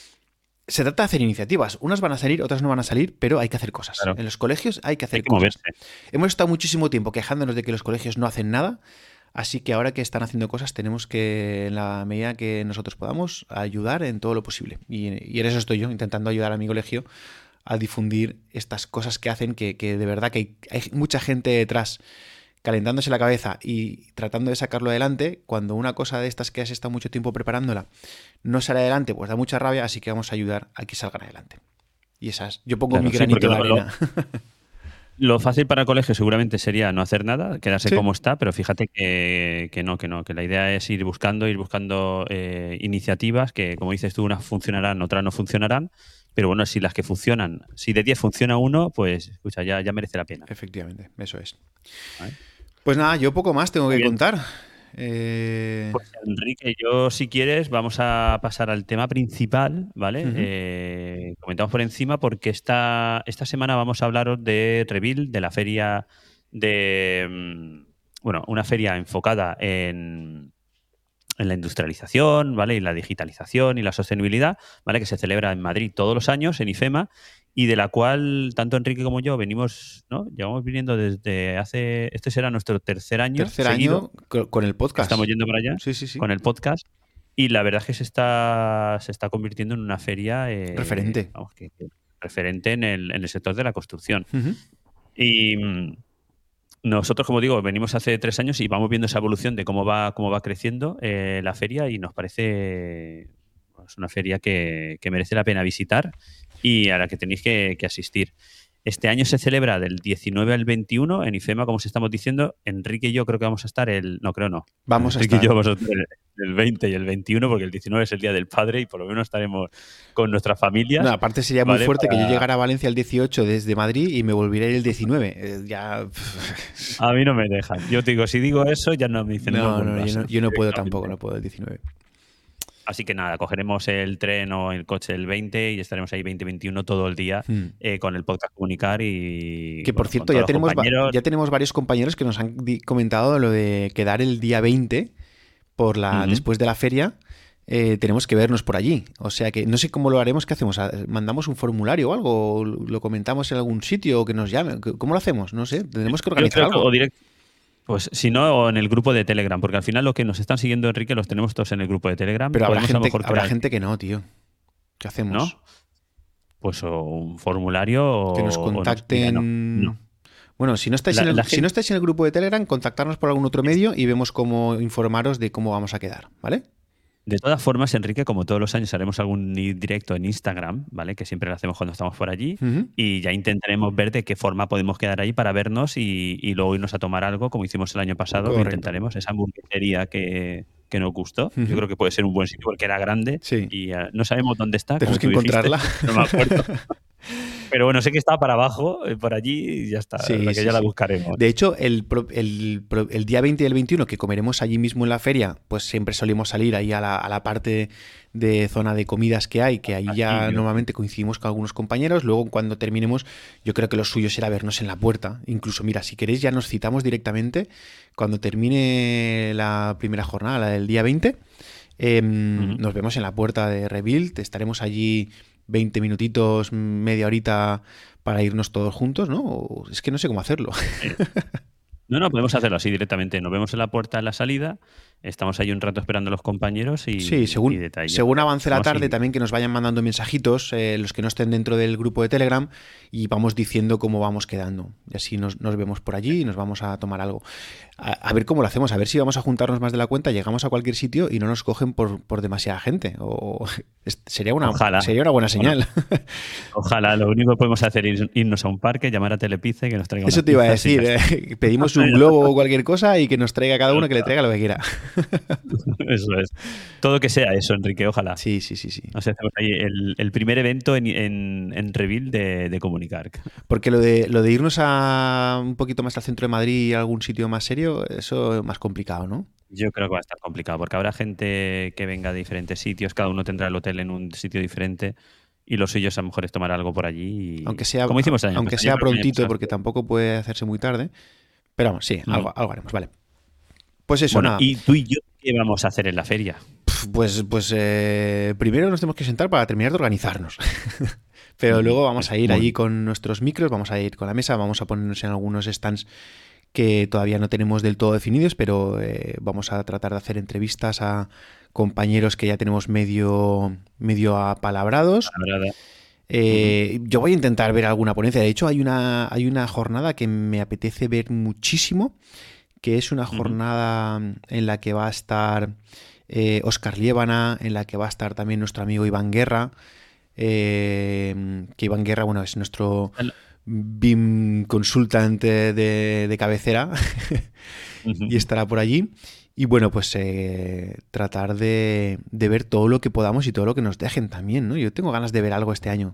se trata de hacer iniciativas. Unas van a salir, otras no van a salir, pero hay que hacer cosas. Claro. En los colegios hay que hacer hay que cosas. Moverse. Hemos estado muchísimo tiempo quejándonos de que los colegios no hacen nada, así que ahora que están haciendo cosas tenemos que, en la medida que nosotros podamos, ayudar en todo lo posible. Y, y en eso estoy yo, intentando ayudar a mi colegio a difundir estas cosas que hacen, que, que de verdad que hay, hay mucha gente detrás calentándose la cabeza y tratando de sacarlo adelante. Cuando una cosa de estas que has estado mucho tiempo preparándola no sale adelante, pues da mucha rabia, así que vamos a ayudar a que salgan adelante. Y esas, yo pongo claro, mi granito sí, de arena. Lo, lo fácil para el colegio seguramente sería no hacer nada, quedarse sí. como está, pero fíjate que, que no, que no, que la idea es ir buscando, ir buscando eh, iniciativas que, como dices tú, unas funcionarán, otras no funcionarán. Pero bueno, si las que funcionan, si de diez funciona uno, pues escucha, ya, ya merece la pena. Efectivamente, eso es. ¿Vale? Pues nada, yo poco más tengo Muy que bien. contar. Eh... Pues Enrique, yo si quieres vamos a pasar al tema principal, ¿vale? Uh-huh. Eh, comentamos por encima porque esta, esta semana vamos a hablaros de Reveal, de la feria de... Bueno, una feria enfocada en... en la industrialización, ¿vale? Y la digitalización y la sostenibilidad, ¿vale? Que se celebra en Madrid todos los años, en IFEMA, y de la cual tanto Enrique como yo venimos, ¿no? Llevamos viniendo desde hace... Este será nuestro tercer año Tercer seguido, año con el podcast. Estamos yendo para allá sí, sí, sí. con el podcast. Y la verdad es que se está, se está convirtiendo en una feria eh, Referente. Vamos, que, que referente en el, en el sector de la construcción. Uh-huh. Y mm, nosotros, como digo, venimos hace tres años y vamos viendo esa evolución de cómo va, cómo va creciendo eh, la feria y nos parece pues, una feria que, que merece la pena visitar y a la que tenéis que, que asistir. Este año se celebra del diecinueve al veintiuno en IFEMA, como os estamos diciendo. Enrique y yo creo que vamos a estar el... No, creo no. Vamos Enrique a y yo estar. vamos a estar el, el veinte y el veintiuno, porque el diecinueve es el Día del Padre y por lo menos estaremos con nuestras familias. No, aparte sería muy ¿vale? fuerte Para... que yo llegara a Valencia el dieciocho desde Madrid y me volviera a ir el diecinueve. Eh, ya... A mí no me dejan. Yo te digo, si digo eso, ya no me dicen no, No, no no, yo no, yo no puedo tampoco, no puedo el diecinueve. Así que nada, cogeremos el tren o el coche el veinte y estaremos ahí veinte veintiuno todo el día Hmm. eh, con el podcast Comunicar y Que por bueno, con cierto, todos ya los tenemos, va- compañeros. ya tenemos varios compañeros que nos han di- comentado lo de quedar el día veinte por la, Ujú. después de la feria. Eh, tenemos que vernos por allí. O sea que no sé cómo lo haremos, ¿qué hacemos? ¿Mandamos un formulario o algo? ¿O lo comentamos en algún sitio o que nos llamen? ¿Cómo lo hacemos? No sé, tendremos que Yo organizar creo que algo. o direct- Pues si no, o en el grupo de Telegram, porque al final los que nos están siguiendo, Enrique, los tenemos todos en el grupo de Telegram. Pero habrá Podemos a lo gente, mejor habrá crear, gente que no, tío. ¿Qué hacemos? ¿no? Pues o un formulario Que nos o, o no. contacten. Mira, no, no. Bueno, si no, estáis La- en el, la si gente- no estáis en el grupo de Telegram, contactarnos por algún otro medio y vemos cómo informaros de cómo vamos a quedar, ¿vale? De todas formas, Enrique, como todos los años haremos algún i- directo en Instagram, ¿vale? Que siempre lo hacemos cuando estamos por allí. Ujú. Y ya intentaremos ver de qué forma podemos quedar ahí para vernos y, y luego irnos a tomar algo, como hicimos el año pasado. Lo Correcto. intentaremos. Esa hamburguesería que, que nos gustó. Ujú. Yo creo que puede ser un buen sitio porque era grande Sí. y eh, no sabemos dónde está. Tenemos que como tú dijiste. encontrarla. No me acuerdo. Pero bueno, sé que está para abajo, eh, por allí y ya está. Sí, o sea que sí, ya la sí. buscaremos. De hecho, el, pro- el, pro- el día veinte y el veintiuno que comeremos allí mismo en la feria, pues siempre solemos salir ahí a la, a la parte de zona de comidas que hay, que ahí ya Aquí, normalmente coincidimos con algunos compañeros. Luego, cuando terminemos, yo creo que lo suyo será vernos en la puerta. Incluso, mira, si queréis, ya nos citamos directamente cuando termine la primera jornada, la del día veinte. eh, Ujú. Nos vemos en la puerta de Rebuild. Estaremos allí veinte minutitos, media horita para irnos todos juntos, ¿no? O- es que no sé cómo hacerlo. No, no, podemos hacerlo así directamente. Nos vemos en la puerta en la salida, estamos ahí un rato esperando a los compañeros y, Sí, y según, detalle. según avance la Vamos tarde, ahí. también que nos vayan mandando mensajitos, eh, los que no estén dentro del grupo de Telegram, y vamos diciendo cómo vamos quedando. Y así nos, nos vemos por allí y nos vamos a tomar algo. A, a ver cómo lo hacemos, a ver si vamos a juntarnos más de la cuenta, llegamos a cualquier sitio y no nos cogen por, por demasiada gente. O, es- sería, una, Ojalá. sería una buena señal. Ojalá, lo único que podemos hacer es irnos a un parque, llamar a Telepizza y que nos traiga Eso una te iba a pizza, sí, decir. eh, pedimos un globo o cualquier cosa y que nos traiga cada uno, que le traiga lo que quiera. Eso es. Todo que sea eso, Enrique, ojalá. Sí, sí, sí, sí. Nos hacemos ahí el, el primer evento en, en, en Reveal de, de Comunicar. Porque lo de, lo de irnos a un poquito más al centro de Madrid y a algún sitio más serio, eso es más complicado, ¿no? Yo creo que va a estar complicado porque habrá gente que venga de diferentes sitios, cada uno tendrá el hotel en un sitio diferente y lo suyo es a lo mejor es tomar algo por allí. Y, Aunque sea, como hicimos el año aunque pasado. sea Yo creo que el año prontito, pasado porque fue- tampoco puede hacerse muy tarde. Pero vamos, sí, Mm. algo, algo haremos, vale. Pues eso, Bueno, nada. ¿y tú y yo qué vamos a hacer en la feria? Pf, Pues, pues eh, primero nos tenemos que sentar para terminar de organizarnos. Pero Mm, luego vamos a ir muy allí bien. con nuestros micros, vamos a ir con la mesa, vamos a ponernos en algunos stands que todavía no tenemos del todo definidos, pero eh, vamos a tratar de hacer entrevistas a compañeros que ya tenemos medio, medio apalabrados. La verdad, Eh, Yo voy a intentar ver alguna ponencia. De hecho, hay una, hay una jornada que me apetece ver muchísimo, que es una Ujú. jornada en la que va a estar eh, Óscar Liébana, en la que va a estar también nuestro amigo Iván Guerra. eh, que Iván Guerra, bueno, es nuestro El- B I M consultant de, de cabecera Ujú. y estará por allí. Y bueno, pues eh, tratar de, de ver todo lo que podamos y todo lo que nos dejen también, ¿no? Yo tengo ganas de ver algo este año.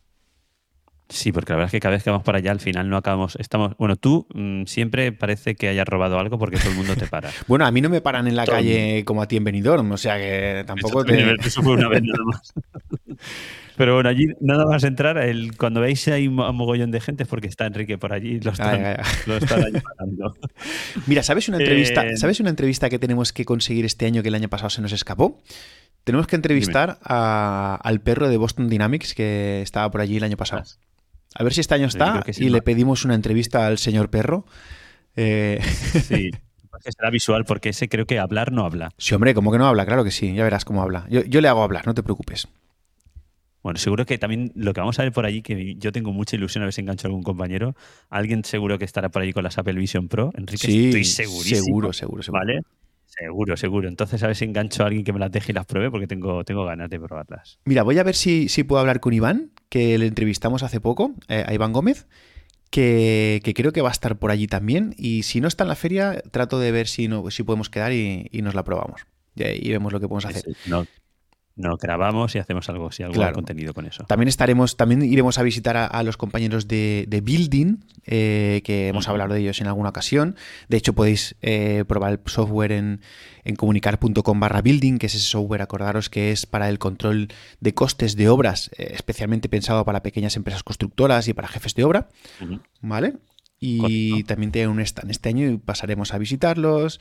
Sí, porque la verdad es que cada vez que vamos para allá al final no acabamos. Estamos. Bueno, tú mm, siempre parece que hayas robado algo porque todo el mundo te para. Bueno, a mí no me paran en la Todo el calle como a ti en Benidorm, o sea que tampoco Eso, te... también, eso fue una vez nada más. Pero bueno, allí nada más entrar, el, cuando veis hay un mogollón de gente es porque está Enrique por allí y lo están, Ay, ay, ay. lo están ahí parando. Mira, ¿sabes una entrevista, Eh, ¿sabes una entrevista que tenemos que conseguir este año que el año pasado se nos escapó? Tenemos que entrevistar a- al perro de Boston Dynamics que estaba por allí el año pasado. A ver si este año Yo está creo que sí, y ¿no? le pedimos una entrevista al señor perro. Eh, Sí, Pues será visual, porque ese creo que hablar no habla. Sí, hombre, ¿cómo que no habla? Claro que sí, ya verás cómo habla. Yo, yo le hago hablar, no te preocupes. Bueno, seguro que también lo que vamos a ver por allí, que yo tengo mucha ilusión a ver si engancho a algún compañero, alguien seguro que estará por allí con las Apple Vision Pro. Enrique, estoy Sí, segurísimo. seguro, seguro, seguro. ¿Vale? Seguro, seguro. Entonces a ver si engancho a alguien que me las deje y las pruebe, porque tengo, tengo ganas de probarlas. Mira, voy a ver si, si puedo hablar con Iván, que le entrevistamos hace poco, eh, a Iván Gómez, que, que creo que va a estar por allí también. Y si no está en la feria, trato de ver si, no, si podemos quedar y, y nos la probamos. Y, y vemos lo que podemos hacer. Sí, sí. No, no grabamos y hacemos algo, si algo Claro. de contenido con eso. También estaremos, también iremos a visitar a, a los compañeros de, de Building, eh, que hemos Ujú. hablado de ellos en alguna ocasión. De hecho, podéis eh, probar el software en, en comunicar.com barra building, que es ese software, acordaros, que es para el control de costes de obras, eh, especialmente pensado para pequeñas empresas constructoras y para jefes de obra. Ujú. ¿Vale? Y Correcto. también tienen un stand este año y pasaremos a visitarlos.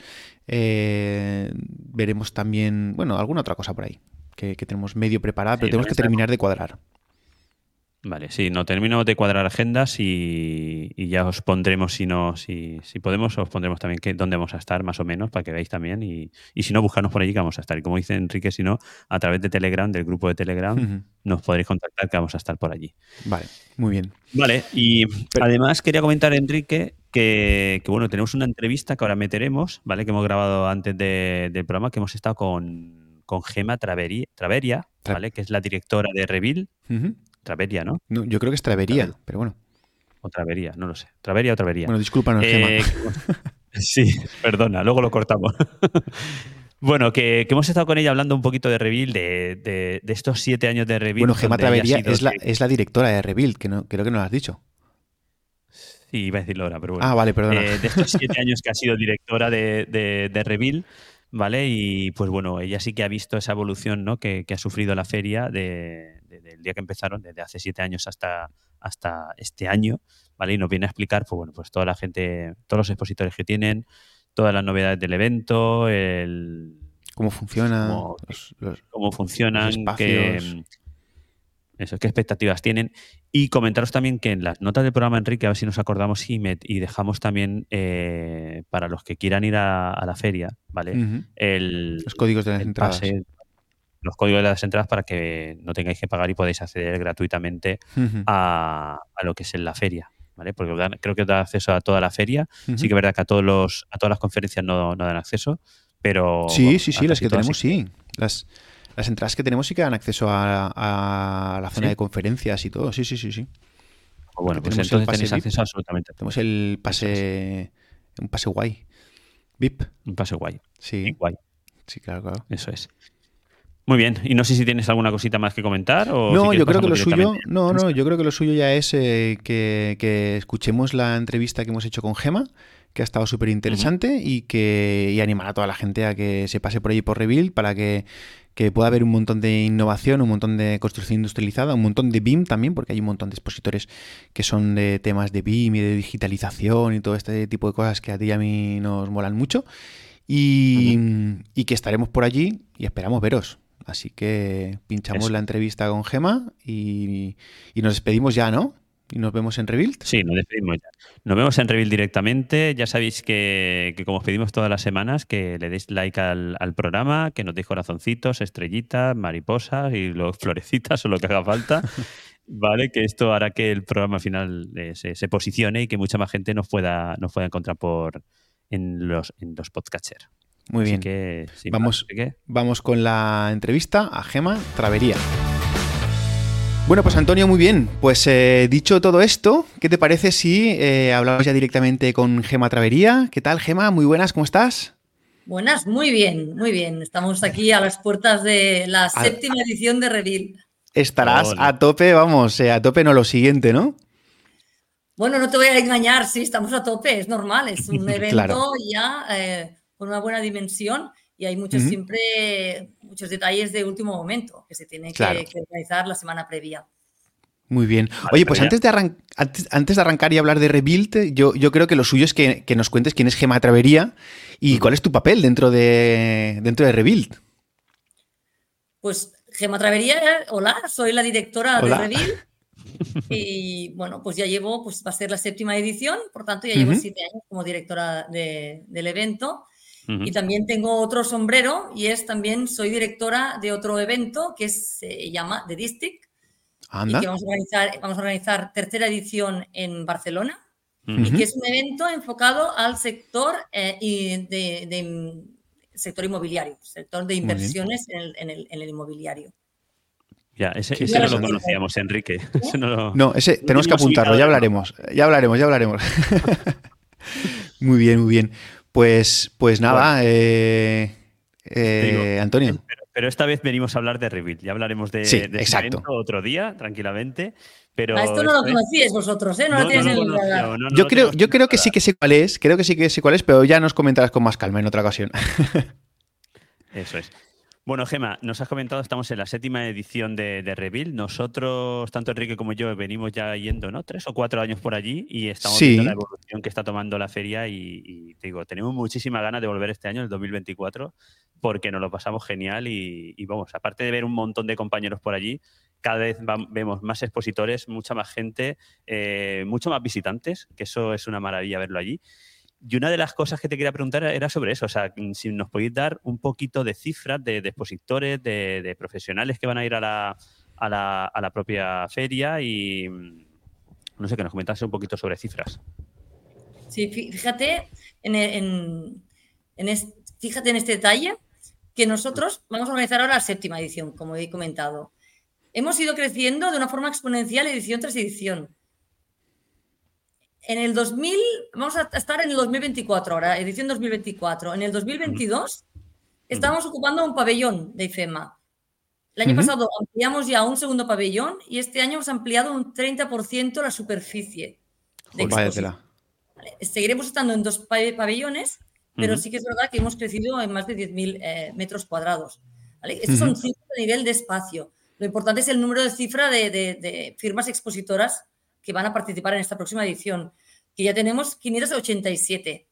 Eh, veremos también, bueno, alguna otra cosa por ahí. Que, que tenemos medio preparada, pero Sí, tenemos también que estaremos- terminar de cuadrar. Vale, sí, no termino de cuadrar agendas y, y ya os pondremos, si no, si, si podemos, os pondremos también que, dónde vamos a estar, más o menos, para que veáis también. Y, y si no, buscarnos por allí que vamos a estar. Y como dice Enrique, si no, a través de Telegram, del grupo de Telegram, Ujú. nos podréis contactar que vamos a estar por allí. Vale, muy bien. Vale, y Pero- además quería comentar, Enrique, que, que, bueno, tenemos una entrevista que ahora meteremos, ¿vale? Que hemos grabado antes de- del programa, que hemos estado con, con Gema Traveria, Traveria, Tra- ¿vale? Que es la directora de Reveal. Ujú. Traveria, ¿no? No, yo creo que es Travería, Traveria. pero bueno. O Traveria, no lo sé. Traveria o Traveria. Bueno, discúlpanos, Eh, Gema. sí, perdona, luego lo cortamos. Bueno, que, que hemos estado con ella hablando un poquito de Reveal, de, de, de estos siete años de Reveal. Bueno, Gema donde ella ha Travería sido es la, direct- es la directora de Rebuild, que no, creo que no lo has dicho. Sí, iba a decirlo ahora, pero bueno. Ah, vale, perdona. Eh, de estos siete años que ha sido directora de, de, de Reveal, ¿vale? Y pues bueno, ella sí que ha visto esa evolución, ¿no? que, que ha sufrido la feria de, de- del día que empezaron, desde hace siete años hasta, hasta este año, ¿vale? Y nos viene a explicar, pues bueno, pues toda la gente, todos los expositores que tienen, todas las novedades del evento, el, ¿Cómo funciona? cómo, Los, los- cómo funcionan, los qué, espacios. eso, qué expectativas tienen. Y comentaros también que en las notas del programa, Enrique, a ver si nos acordamos y, met- y dejamos también eh, para los que quieran ir a, a la feria, ¿vale? Ujú. El, Los códigos de las el entradas. pase, los códigos de las entradas para que no tengáis que pagar y podáis acceder gratuitamente Ujú. a, a lo que es en la feria, ¿vale? Porque os dan- creo que os da acceso a toda la feria. Ujú. Sí que es verdad que a todos los a todas las conferencias no, no dan acceso, pero Sí, vamos, sí, sí, a las casi que todas tenemos, sí. sí. Las, las entradas que tenemos sí que dan acceso a, a la zona ¿Sí? de conferencias y todo. Sí, sí, sí, sí. Bueno, pues tenemos el entonces pase tenéis V I P. acceso a absolutamente todo. Tenemos el Eso pase. Un pase guay. V I P. Un pase guay. Sí, Guay. sí, claro, claro. Eso es. Muy bien. Y no sé si tienes alguna cosita más que comentar o No, si quieres yo creo que pasamos lo suyo, directamente. no, no, yo creo que lo suyo ya es eh, que, que escuchemos la entrevista que hemos hecho con Gema, que ha estado súper interesante y que y animar a toda la gente a que se pase por ahí por Reveal para que, que pueda haber un montón de innovación, un montón de construcción industrializada, un montón de B I M también, porque hay un montón de expositores que son de temas de B I M y de digitalización y todo este tipo de cosas que a ti y a mí nos molan mucho. Y, uh-huh. y que estaremos por allí y esperamos veros. Así que pinchamos Eso. la entrevista con Gema y, y nos despedimos ya, ¿no? Y nos vemos en Reveal. Sí, nos despedimos ya. Nos vemos en Reveal directamente. Ya sabéis que, que como os pedimos todas las semanas, que le deis like al, al programa, que nos deis corazoncitos, estrellitas, mariposas y luego florecitas o lo que haga falta. Vale, que esto hará que el programa al final eh, se, se posicione y que mucha más gente nos pueda, nos pueda encontrar por en los, en los podcatchers. Muy Así bien. Que, vamos, más, ¿qué? vamos con la entrevista a Gema Travería. Bueno, pues Antonio, muy bien. Pues eh, dicho todo esto, ¿qué te parece si eh, hablamos ya directamente con Gema Travería? ¿Qué tal, Gema? Muy buenas, ¿cómo estás? Buenas, muy bien, muy bien. Estamos aquí a las puertas de la séptima a... edición de Reveal. Estarás Ole. a tope, vamos, eh, a tope no lo siguiente, ¿no? Bueno, no te voy a engañar, sí, estamos a tope, es normal, es un evento claro. ya eh, con una buena dimensión y hay muchos uh-huh. siempre muchos detalles de último momento que se tiene claro. que, que organizar la semana previa. Muy bien. Oye, pues antes de, arran- antes, antes de arrancar y hablar de Rebuild, yo, yo creo que lo suyo es que, que nos cuentes quién es Gema Travería y uh-huh. cuál es tu papel dentro de, dentro de Rebuild. Pues Gema Travería, hola, soy la directora hola. de Reveal. Y bueno, pues ya llevo, pues va a ser la séptima edición, por tanto ya llevo Ujú. siete años como directora de- del evento. Ujú. Y también tengo otro sombrero y es también, soy directora de otro evento que se llama The District y que Anda. vamos a organizar, vamos a organizar tercera edición en Barcelona Ujú. y que Ujú. es un evento enfocado al sector, eh, y de, de- sector inmobiliario, sector de Muy bien. inversiones en el, en el- en el inmobiliario. Ya, ese, Qué ese no lo interesante. conocíamos, Enrique. Ese no lo, No, ese no lo tenemos que teníamos apuntarlo, ubicado ya en el mapa. hablaremos. Ya hablaremos, ya hablaremos. Muy bien, muy bien. Pues, pues Bueno, nada, eh, te digo, eh, eh, Antonio. pero, pero esta vez venimos a hablar de Reveal. Ya hablaremos de, Sí, de ese evento exacto. otro día, tranquilamente. Ah, esto Pero no lo esta vez conocíais vosotros, ¿eh? No lo no, no tienes lo en el conocía, radar. no, no Yo lo creo, tenemos yo en el creo que sí radar. que sé cuál es, creo que sí que sé cuál es, pero ya nos comentarás con más calma en otra ocasión. Eso es. Bueno, Gema, nos has comentado, estamos en la séptima edición de, de Reveal. Nosotros, tanto Enrique como yo, venimos ya yendo, ¿no? Tres o cuatro años por allí y estamos viendo la Sí. evolución que está tomando la feria y, y te digo, tenemos muchísima ganas de volver este año, el dos mil veinticuatro, porque nos lo pasamos genial y, y vamos, aparte de ver un montón de compañeros por allí, cada vez va- vemos más expositores, mucha más gente, eh, mucho más visitantes, que eso es una maravilla verlo allí. Y una de las cosas que te quería preguntar era sobre eso, o sea, si nos podéis dar un poquito de cifras de, de expositores, de, de profesionales que van a ir a la, a la, a la propia feria y no sé, que nos comentase un poquito sobre cifras. Sí, fí- fíjate en, en- en es- fíjate en este detalle que nosotros vamos a organizar ahora la séptima edición, como he comentado. Hemos ido creciendo de una forma exponencial edición tras edición. En el dos mil, vamos a estar en el dos mil veinticuatro ahora, edición dos mil veinticuatro. En el dos mil veintidós Ujú. estábamos ocupando un pabellón de IFEMA. El año Ujú. pasado ampliamos ya un segundo pabellón y este año hemos ampliado un treinta por ciento la superficie de Joder. Vaya exposición. tela. ¿Vale? Seguiremos estando en dos pa- pabellones, pero Ujú. sí que es verdad que hemos crecido en más de diez mil eh, metros cuadrados. ¿Vale? Estos Ujú. son cifras a nivel de espacio. Lo importante es el número de cifra de, de- de firmas expositoras que van a participar en esta próxima edición, que ya tenemos quinientas ochenta y siete.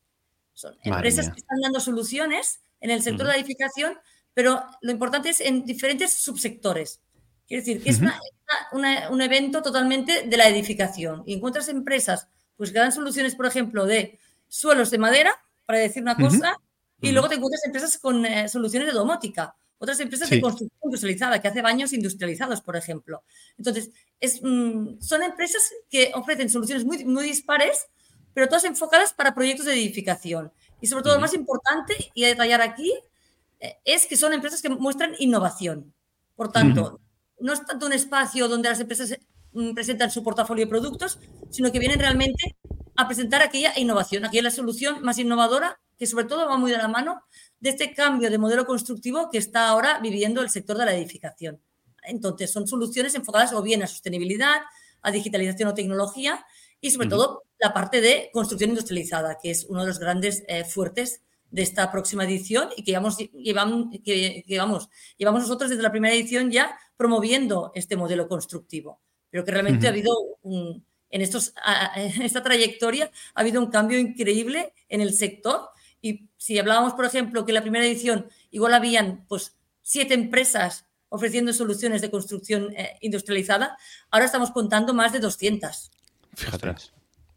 Son Madre empresas mía. que están dando soluciones en el sector de Ujú. la edificación, pero lo importante es en diferentes subsectores. Quiere decir que es Ujú. una- una- un evento totalmente de la edificación. Y encuentras empresas pues, que dan soluciones, por ejemplo, de suelos de madera, para decir una Ujú. cosa, y Ujú. luego te encuentras empresas con eh, soluciones de domótica, otras empresas de Sí. construcción industrializada, que hace baños industrializados, por ejemplo. Entonces, es, mm, son empresas que ofrecen soluciones muy, muy dispares, pero todas enfocadas para proyectos de edificación. Y sobre todo, lo Ujú. más importante, y a detallar aquí, eh, es que son empresas que muestran innovación. Por Ujú. tanto, no es tanto un espacio donde las empresas mm, presentan su portafolio de productos, sino que vienen realmente a presentar aquella innovación, aquella solución más innovadora, que sobre todo va muy de la mano de este cambio de modelo constructivo que está ahora viviendo el sector de la edificación. Entonces, son soluciones enfocadas o bien a sostenibilidad, a digitalización o tecnología, y sobre Ujú. todo la parte de construcción industrializada, que es uno de los grandes eh, fuertes de esta próxima edición y que llevamos, llevamos, que, que vamos, llevamos nosotros desde la primera edición ya promoviendo este modelo constructivo, pero que realmente ha Ujú. habido un, en, estos, en esta trayectoria ha habido un cambio increíble en el sector y si hablábamos, por ejemplo, que en la primera edición igual habían pues siete empresas ofreciendo soluciones de construcción eh, industrializada, ahora estamos contando más de doscientas. Fíjate. Ostras.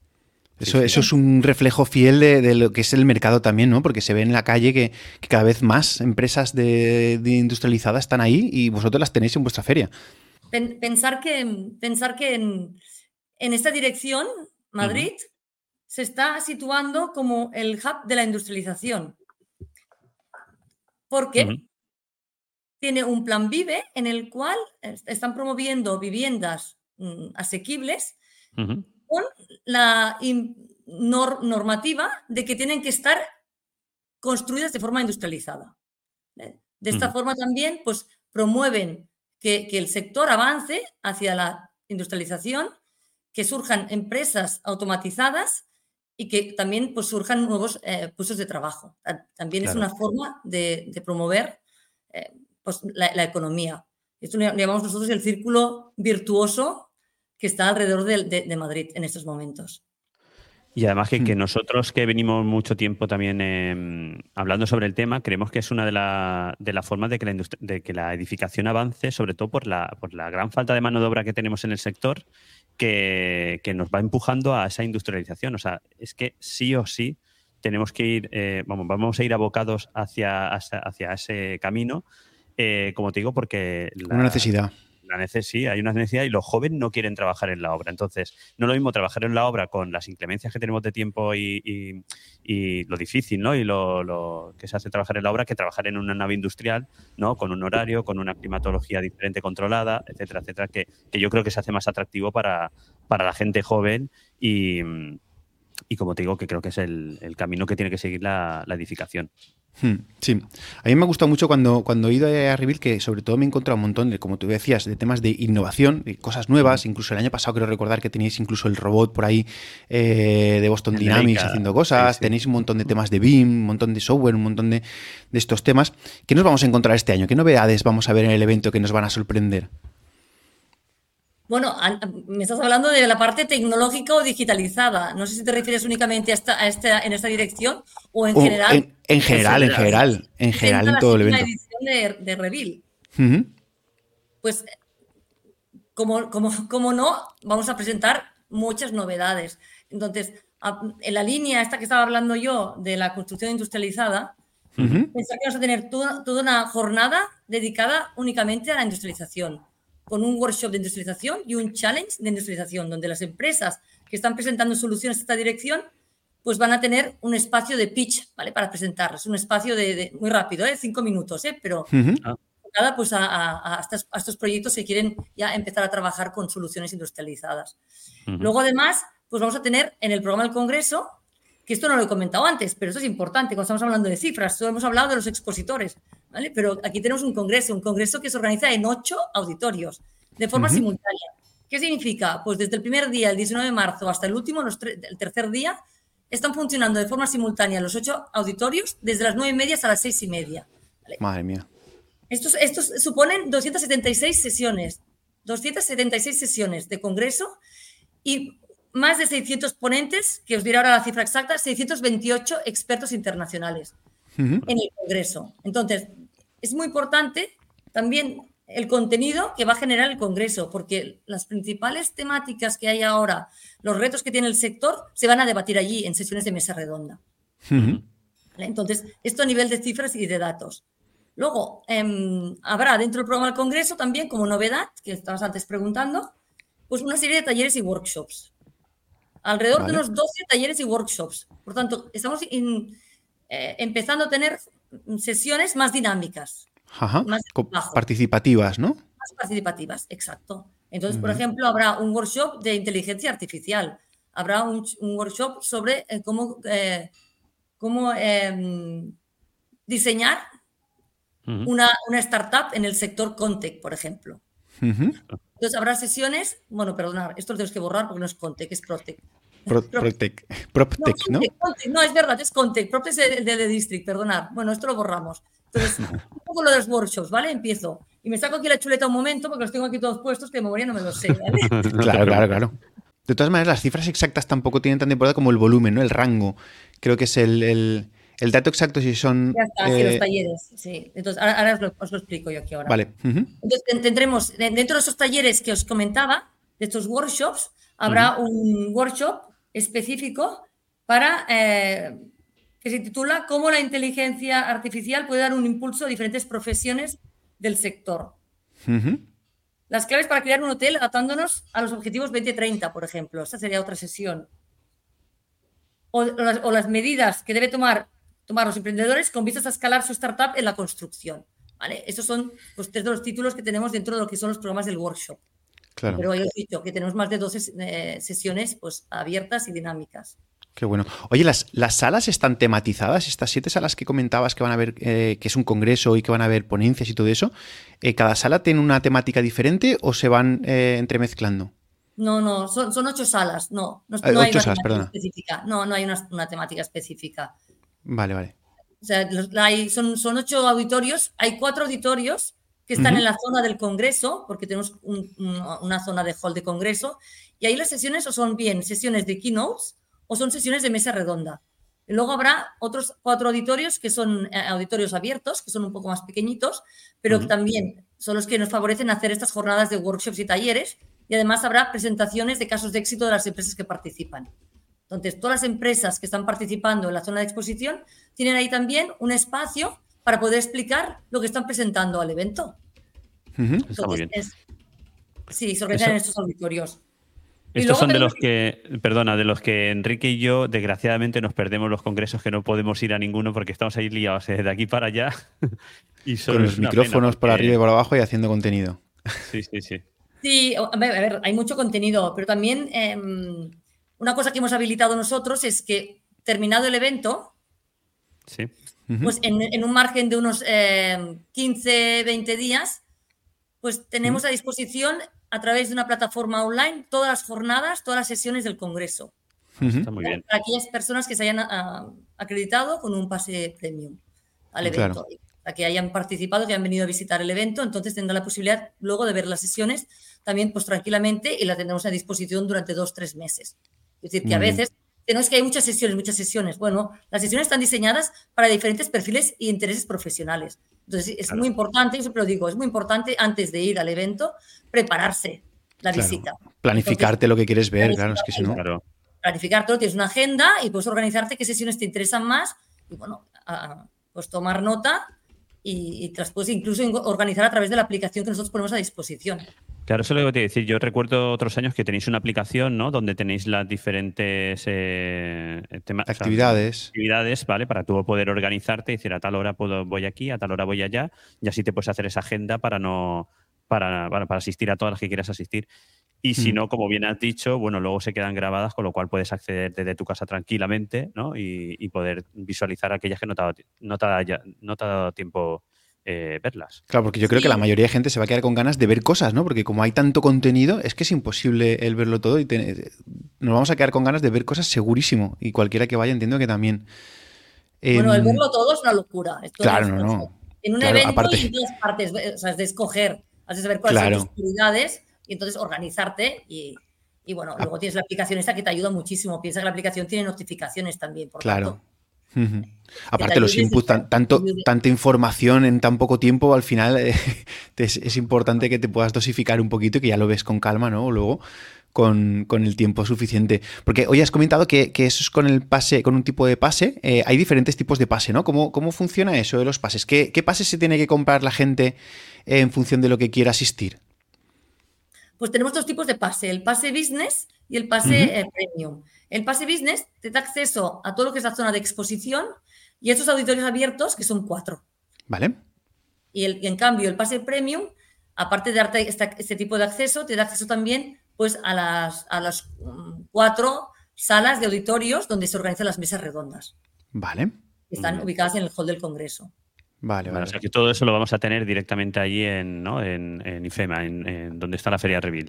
Sí, Eso, sí. eso es un reflejo fiel de, de lo que es el mercado también, ¿no? Porque se ve en la calle que, que cada vez más empresas de, de industrializadas están ahí y vosotros las tenéis en vuestra feria. Pensar que, pensar que en, en esta dirección, Ujú. Madrid se está situando como el hub de la industrialización, Ujú. porque tiene un plan Vive en el cual están promoviendo viviendas mm, asequibles Ujú. con la nor normativa de que tienen que estar construidas de forma industrializada. ¿eh? De esta Ujú. forma también pues, promueven que, que el sector avance hacia la industrialización, que surjan empresas automatizadas y que también pues, surjan nuevos eh, puestos de trabajo. También es Claro. una forma de, de promover eh, pues, la, la, economía. Esto lo llamamos nosotros el círculo virtuoso que está alrededor de, de, de Madrid en estos momentos. Y además que, Mm. que nosotros que venimos mucho tiempo también eh, hablando sobre el tema, creemos que es una de las de las formas de que, la industria- de que la edificación avance, sobre todo por la, por la gran falta de mano de obra que tenemos en el sector, que, que nos va empujando a esa industrialización. O sea, es que sí o sí tenemos que ir, eh, vamos, vamos a ir abocados hacia, hacia, hacia ese camino, eh, como te digo, porque Una la, necesidad. la neces- sí, hay una necesidad y los jóvenes no quieren trabajar en la obra. Entonces, no es lo mismo trabajar en la obra con las inclemencias que tenemos de tiempo y, y- y lo difícil, ¿no? Y lo, lo que se hace trabajar en la obra que trabajar en una nave industrial, ¿no? Con un horario, con una climatología diferente controlada, etcétera, etcétera, que, que yo creo que se hace más atractivo para, para la gente joven y, y como te digo, que creo que es el, el camino que tiene que seguir la, la edificación. Hmm, sí, a mí me ha gustado mucho cuando, cuando he ido a Reveal, que sobre todo me he encontrado un montón de, como tú decías, de temas de innovación, de cosas nuevas. Incluso el año pasado creo recordar que teníais incluso el robot por ahí eh, de Boston El Dynamics Leica, haciendo cosas. sí, sí. Tenéis un montón de temas de B I M, un montón de software, un montón de, de estos temas. ¿Qué nos vamos a encontrar este año? ¿Qué novedades vamos a ver en el evento que nos van a sorprender? Bueno, a- me estás hablando de la parte tecnológica o digitalizada. No sé si te refieres únicamente a esta, a esta, en esta dirección o en O general. en, en general, en general, en general Presenta en la todo el séptima evento. edición de, de Reveal. Ujú, Pues, como, como, como no, vamos a presentar muchas novedades. Entonces, a- en la línea esta que estaba hablando yo de la construcción industrializada, ujú. pensar que vamos a tener toda, toda una jornada dedicada únicamente a la industrialización, con un workshop de industrialización y un challenge de industrialización, donde las empresas que están presentando soluciones a esta dirección, pues van a tener un espacio de pitch, ¿vale? Para presentarles, un espacio de, de- muy rápido, ¿eh? Cinco minutos, ¿eh? Pero Ujú. enfocada, pues a, a- a estos, a estos proyectos que quieren ya empezar a trabajar con soluciones industrializadas. Ujú. Luego, además, pues vamos a tener en el programa del Congreso, que esto no lo he comentado antes, pero esto es importante cuando estamos hablando de cifras, solo hemos hablado de los expositores, ¿vale? Pero aquí tenemos un congreso, un congreso que se organiza en ocho auditorios, de forma Ujú. simultánea. ¿Qué significa? Pues desde el primer día, el diecinueve de marzo, hasta el último, los tre- el tercer día, están funcionando de forma simultánea los ocho auditorios, desde las nueve y media hasta las seis y media. ¿Vale? Madre mía. Estos, estos suponen doscientas setenta y seis sesiones, doscientas setenta y seis sesiones de congreso y más de seiscientos ponentes, que os diré ahora la cifra exacta, seiscientos veintiocho expertos internacionales Ujú. en el congreso. Entonces, es muy importante también el contenido que va a generar el congreso, porque las principales temáticas que hay ahora, los retos que tiene el sector, se van a debatir allí en sesiones de mesa redonda. Ujú. ¿Vale? Entonces, esto a nivel de cifras y de datos. Luego, em, habrá dentro del programa del Congreso también, como novedad, que estabas antes preguntando, pues una serie de talleres y workshops. Alrededor Vale. de unos doce talleres y workshops. Por tanto, estamos in- eh, empezando a tener sesiones más dinámicas, Ajá. más de Co- trabajo, participativas, ¿no? más participativas, exacto. Entonces, por Ujú. ejemplo, habrá un workshop de inteligencia artificial, habrá un, un workshop sobre eh, cómo, eh, cómo em, diseñar Ujú. una, una startup en el sector Contec, por ejemplo. Ujú. Entonces habrá sesiones, bueno, perdonad, esto lo tenemos que borrar porque no es Contec, es Protec. Pro- Pro- Protec, no, PropTech, ¿no? Contec, Contec, no, es verdad, es Contec, Protec es el de, de District, perdonad. Bueno, esto lo borramos. Entonces, un poco lo de los workshops, ¿vale? Empiezo. Y me saco aquí la chuleta un momento porque los tengo aquí todos puestos que de memoria no me los sé, ¿vale? No te Claro, claro, preocupes. claro. De todas maneras, las cifras exactas tampoco tienen tanta importancia como el volumen, ¿no? El rango. Creo que es el, el- el dato exacto si son... Ya está, sí, los eh, talleres, sí. Entonces, ahora, ahora os, lo, os lo explico yo aquí ahora. Vale. Ujú. Entonces, ten- tendremos, de- dentro de esos talleres que os comentaba, de estos workshops, habrá un workshop específico para, eh, que se titula Cómo la inteligencia artificial puede dar un impulso a diferentes profesiones del sector. Ujú. Las claves para crear un hotel adaptándonos a los objetivos veinte treinta, por ejemplo. Esta sería otra sesión. O, o las, o las medidas que debe tomar, tomar los emprendedores con vistas a escalar su startup en la construcción. ¿Vale? Estos son pues, tres de los títulos que tenemos dentro de lo que son los programas del workshop. Claro. Pero ya os he dicho que tenemos más de doce eh, sesiones pues, abiertas y dinámicas. Qué bueno. Oye, ¿las, las salas están tematizadas? Estas siete salas que comentabas que van a haber, eh, que es un congreso y que van a haber ponencias y todo eso, eh, ¿cada sala tiene una temática diferente o se van eh, entremezclando? No, no, son, son ocho salas. No, no, Eh, no hay ocho una salas, temática perdona. específica. No, no hay una, una temática específica. Vale, vale. O sea, los- hay, son, son ocho auditorios. Hay cuatro auditorios que están Ujú. en la zona del congreso, porque tenemos un- un- una zona de hall de congreso. Y ahí las sesiones o son bien sesiones de keynotes o son sesiones de mesa redonda. Y luego habrá otros cuatro auditorios que son eh, auditorios abiertos, que son un poco más pequeñitos, pero Ujú. también son los que nos favorecen hacer estas jornadas de workshops y talleres. Y además habrá presentaciones de casos de éxito de las empresas que participan. Entonces, todas las empresas que están participando en la zona de exposición tienen ahí también un espacio para poder explicar lo que están presentando al evento. Ujú. Está muy Entonces, bien. es, sí, se organizan en Eso- estos auditorios. Y Estos luego son de tenemos- los que, perdona, de los que Enrique y yo, desgraciadamente, nos perdemos los congresos, que no podemos ir a ninguno porque estamos ahí liados eh, de aquí para allá. Y solo Con es los una pena, micrófonos por porque- arriba y por abajo y haciendo contenido. Sí, sí, sí. Sí, a ver, a ver, hay mucho contenido, pero también eh, una cosa que hemos habilitado nosotros es que terminado el evento, Sí. Ujú. pues en, en un margen de unos eh, quince, veinte días, pues tenemos a disposición a través de una plataforma online todas las jornadas, todas las sesiones del Congreso. Ujú. Está muy bien. Para aquellas personas que se hayan a, acreditado con un pase premium al evento. Claro. Para que hayan participado, que hayan venido a visitar el evento, entonces tendrán la posibilidad luego de ver las sesiones también pues tranquilamente y la tendremos a disposición durante dos, tres meses. Es decir, que a Muy bien. veces, que no es que hay muchas sesiones, muchas sesiones. Bueno, las sesiones están diseñadas para diferentes perfiles y intereses profesionales. Entonces, es Claro. muy importante, yo siempre lo digo, es muy importante antes de ir al evento prepararse la Claro. visita. Planificarte lo que quieres ver, claro, es que si no. Claro. Planificártelo, tienes una agenda y puedes organizarte qué sesiones te interesan más y, bueno, a- pues tomar nota y, y te las puedes incluso in- organizar a través de la aplicación que nosotros ponemos a disposición. Claro, eso es lo que te iba a decir. Yo recuerdo otros años que tenéis una aplicación, ¿no? Donde tenéis las diferentes eh, tema- o sea, Actividades. actividades, ¿vale? Para tú poder organizarte y decir a tal hora puedo, voy aquí, a tal hora voy allá, y así te puedes hacer esa agenda para no para, para, para asistir a todas las que quieras asistir. Y si Mm. no, como bien has dicho, bueno, luego se quedan grabadas, con lo cual puedes acceder desde tu casa tranquilamente, ¿no? Y, y poder visualizar aquellas que no te ha dado, ti- no te ha, ya- no te ha dado tiempo eh, verlas. Claro, porque yo creo que Sí. la mayoría de gente se va a quedar con ganas de ver cosas, ¿no? Porque como hay tanto contenido, es que es imposible el verlo todo y te- nos vamos a quedar con ganas de ver cosas segurísimo. Y cualquiera que vaya entiendo que también. Bueno, el Em, verlo todo es una locura. Esto Claro, es- no, no. En un Claro, evento aparte- y en todas partes, o sea, es de escoger, has de saber cuáles Claro. son tus prioridades y entonces organizarte y, y, bueno, luego tienes la aplicación esta que te ayuda muchísimo. Piensa que la aplicación tiene notificaciones también, por Claro. tanto. Ujú. Aparte, los ayudes inputs, tan- desde- tanto, ayude. tanta información en tan poco tiempo, al final eh, te- es, es importante que te puedas dosificar un poquito y que ya lo ves con calma, ¿no? Luego, con, con el tiempo suficiente. Porque hoy has comentado que, que eso es con el pase, con un tipo de pase. Eh, hay diferentes tipos de pase, ¿no? ¿Cómo, cómo funciona eso de los pases? ¿Qué, qué pases se tiene que comprar la gente eh, en función de lo que quiera asistir? Pues tenemos dos tipos de pase, el pase business y el pase Ujú. eh, premium. El pase business te da acceso a todo lo que es la zona de exposición y estos auditorios abiertos, que son cuatro. ¿Vale? Y, el, y en cambio, el pase premium, aparte de darte esta- este tipo de acceso, te da acceso también pues, a las, a las mm, cuatro salas de auditorios donde se organizan las mesas redondas, Vale. que están Muy bien. ubicadas en el hall del Congreso. Vale, Vale, vale. o sea que todo eso lo vamos a tener directamente allí en, ¿no? en, en IFEMA, en, en donde está la Feria Reveal.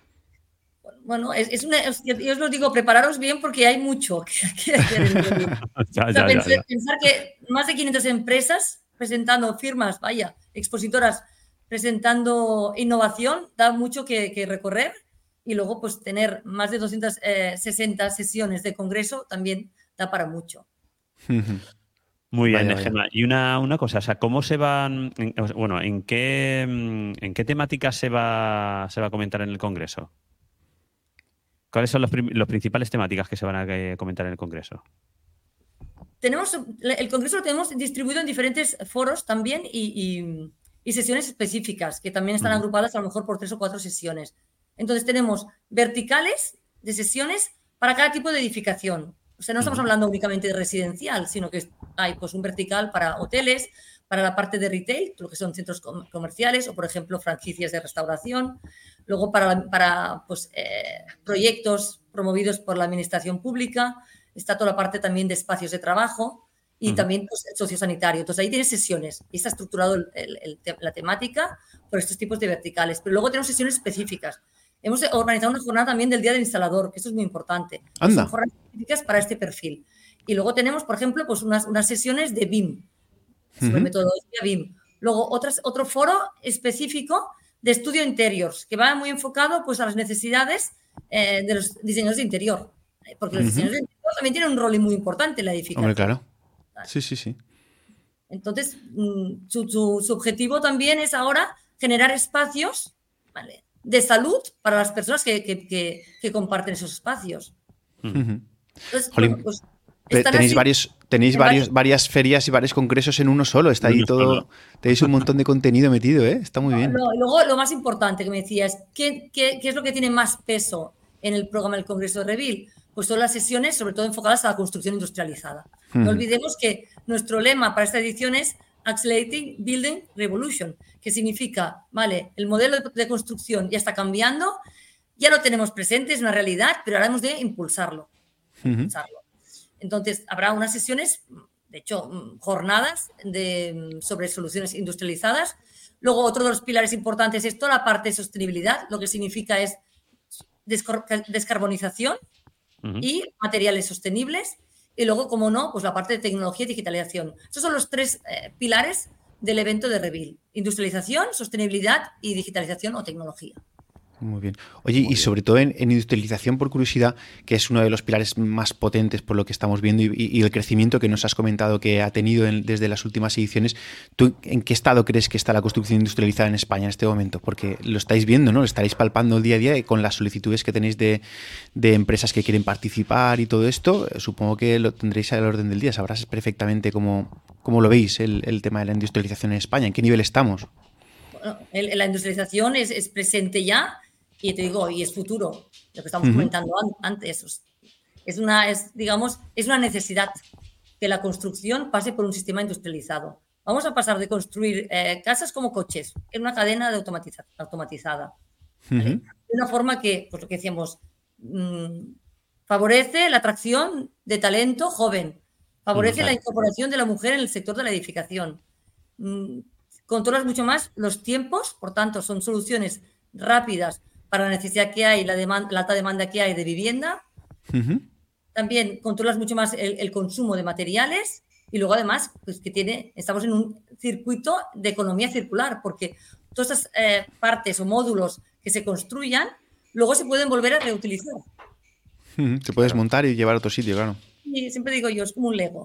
Bueno, es, es una, es- yo os lo digo, prepararos bien porque hay mucho que, que hacer en Reveal. Ya, O sea, ya, ya, pensar, ya. pensar que más de quinientas empresas presentando firmas, vaya, expositoras presentando innovación, da mucho que, que recorrer y luego pues tener más de doscientas sesenta sesiones de congreso también da para mucho. Ujú. Muy bien, Vaya, vaya. Gemma. Y una, una cosa, o sea, ¿cómo se van, en- o sea, bueno, en qué, mm, en qué temáticas se va, se va a comentar en el Congreso? ¿Cuáles son los, prim- los principales temáticas que se van a eh, comentar en el Congreso? Tenemos, el congreso lo tenemos distribuido en diferentes foros también y, y- y sesiones específicas que también están Ujú. agrupadas a lo mejor por tres o cuatro sesiones. Entonces tenemos verticales de sesiones para cada tipo de edificación. O sea, no estamos Ujú. hablando únicamente de residencial, sino que hay pues un vertical para hoteles, para la parte de retail, lo que son centros com- comerciales o, por ejemplo, franquicias de restauración. Luego para, para pues, eh, proyectos promovidos por la administración pública. Está toda la parte también de espacios de trabajo y Ujú. también pues, el sociosanitario. Entonces ahí tienes sesiones y está estructurado el- el- el te- la temática por estos tipos de verticales. Pero luego tenemos sesiones específicas. Hemos organizado una jornada también del Día del Instalador, que esto es muy importante. que Anda. Son jornadas específicas para este perfil. Y luego tenemos, por ejemplo, pues unas, unas sesiones de B I M, sobre Ujú. metodología B I M. Luego otras, otro foro específico de estudio interiors, que va muy enfocado pues, a las necesidades eh, de los diseñadores de interior. Porque los diseñadores de interior también tienen un rol muy importante en la edificación. Hombre, claro. Sí, sí, sí. Entonces, su, su, su objetivo también es ahora generar espacios, ¿vale?, de salud para las personas que, que, que, que comparten esos espacios. Uh-huh. Entonces, Jolín, bueno, pues, tenéis así, varios, tenéis varios, varios, varias ferias y varios congresos en uno solo. Está ahí uno todo. solo. Tenéis un montón de contenido metido, ¿eh? Está muy bien. Lo, luego, lo más importante que me decías, ¿qué, qué, ¿qué es lo que tiene más peso en el programa del Congreso de Revil? Pues son las sesiones, sobre todo enfocadas a la construcción industrializada. Uh-huh. No olvidemos que nuestro lema para esta edición es Accelerating Building Revolution, que significa, vale, el modelo de construcción ya está cambiando, ya lo tenemos presente, es una realidad, pero ahora hemos de impulsarlo. Uh-huh. impulsarlo. Entonces, habrá unas sesiones, de hecho, jornadas de, sobre soluciones industrializadas. Luego, otro de los pilares importantes es toda la parte de sostenibilidad, lo que significa es descarbonización uh-huh. y materiales sostenibles. Y luego, como no, pues la parte de tecnología y digitalización. Esos son los tres eh, pilares del evento de Revil: industrialización, sostenibilidad y digitalización o tecnología. Muy bien. Oye, Muy y bien. sobre todo en, en industrialización, por curiosidad, que es uno de los pilares más potentes por lo que estamos viendo y, y el crecimiento que nos has comentado que ha tenido en, desde las últimas ediciones, ¿tú en qué estado crees que está la construcción industrializada en España en este momento? Porque lo estáis viendo, ¿no? Lo estaréis palpando el día a día y con las solicitudes que tenéis de, de empresas que quieren participar y todo esto, supongo que lo tendréis al orden del día. Sabrás perfectamente cómo, cómo lo veis el, el tema de la industrialización en España. ¿En qué nivel estamos? Bueno, el, la industrialización es, es presente ya. Y te digo, y es futuro, lo que estamos uh-huh. comentando antes. Es una, es, digamos, es una necesidad que la construcción pase por un sistema industrializado. Vamos a pasar de construir eh, casas como coches en una cadena de automatiza, automatizada. ¿Vale? Uh-huh. De una forma que, pues lo que decíamos, mmm, favorece la atracción de talento joven, favorece uh-huh. la incorporación de la mujer en el sector de la edificación. Mmm, controlas mucho más los tiempos, por tanto, son soluciones rápidas para la necesidad que hay, la, demanda, la alta demanda que hay de vivienda. Uh-huh. También controlas mucho más el, el consumo de materiales y luego además pues que tiene, estamos en un circuito de economía circular porque todas esas eh, partes o módulos que se construyan luego se pueden volver a reutilizar. Uh-huh. Te puedes claro. montar y llevar a otro sitio, claro. Y siempre digo yo, es como un Lego.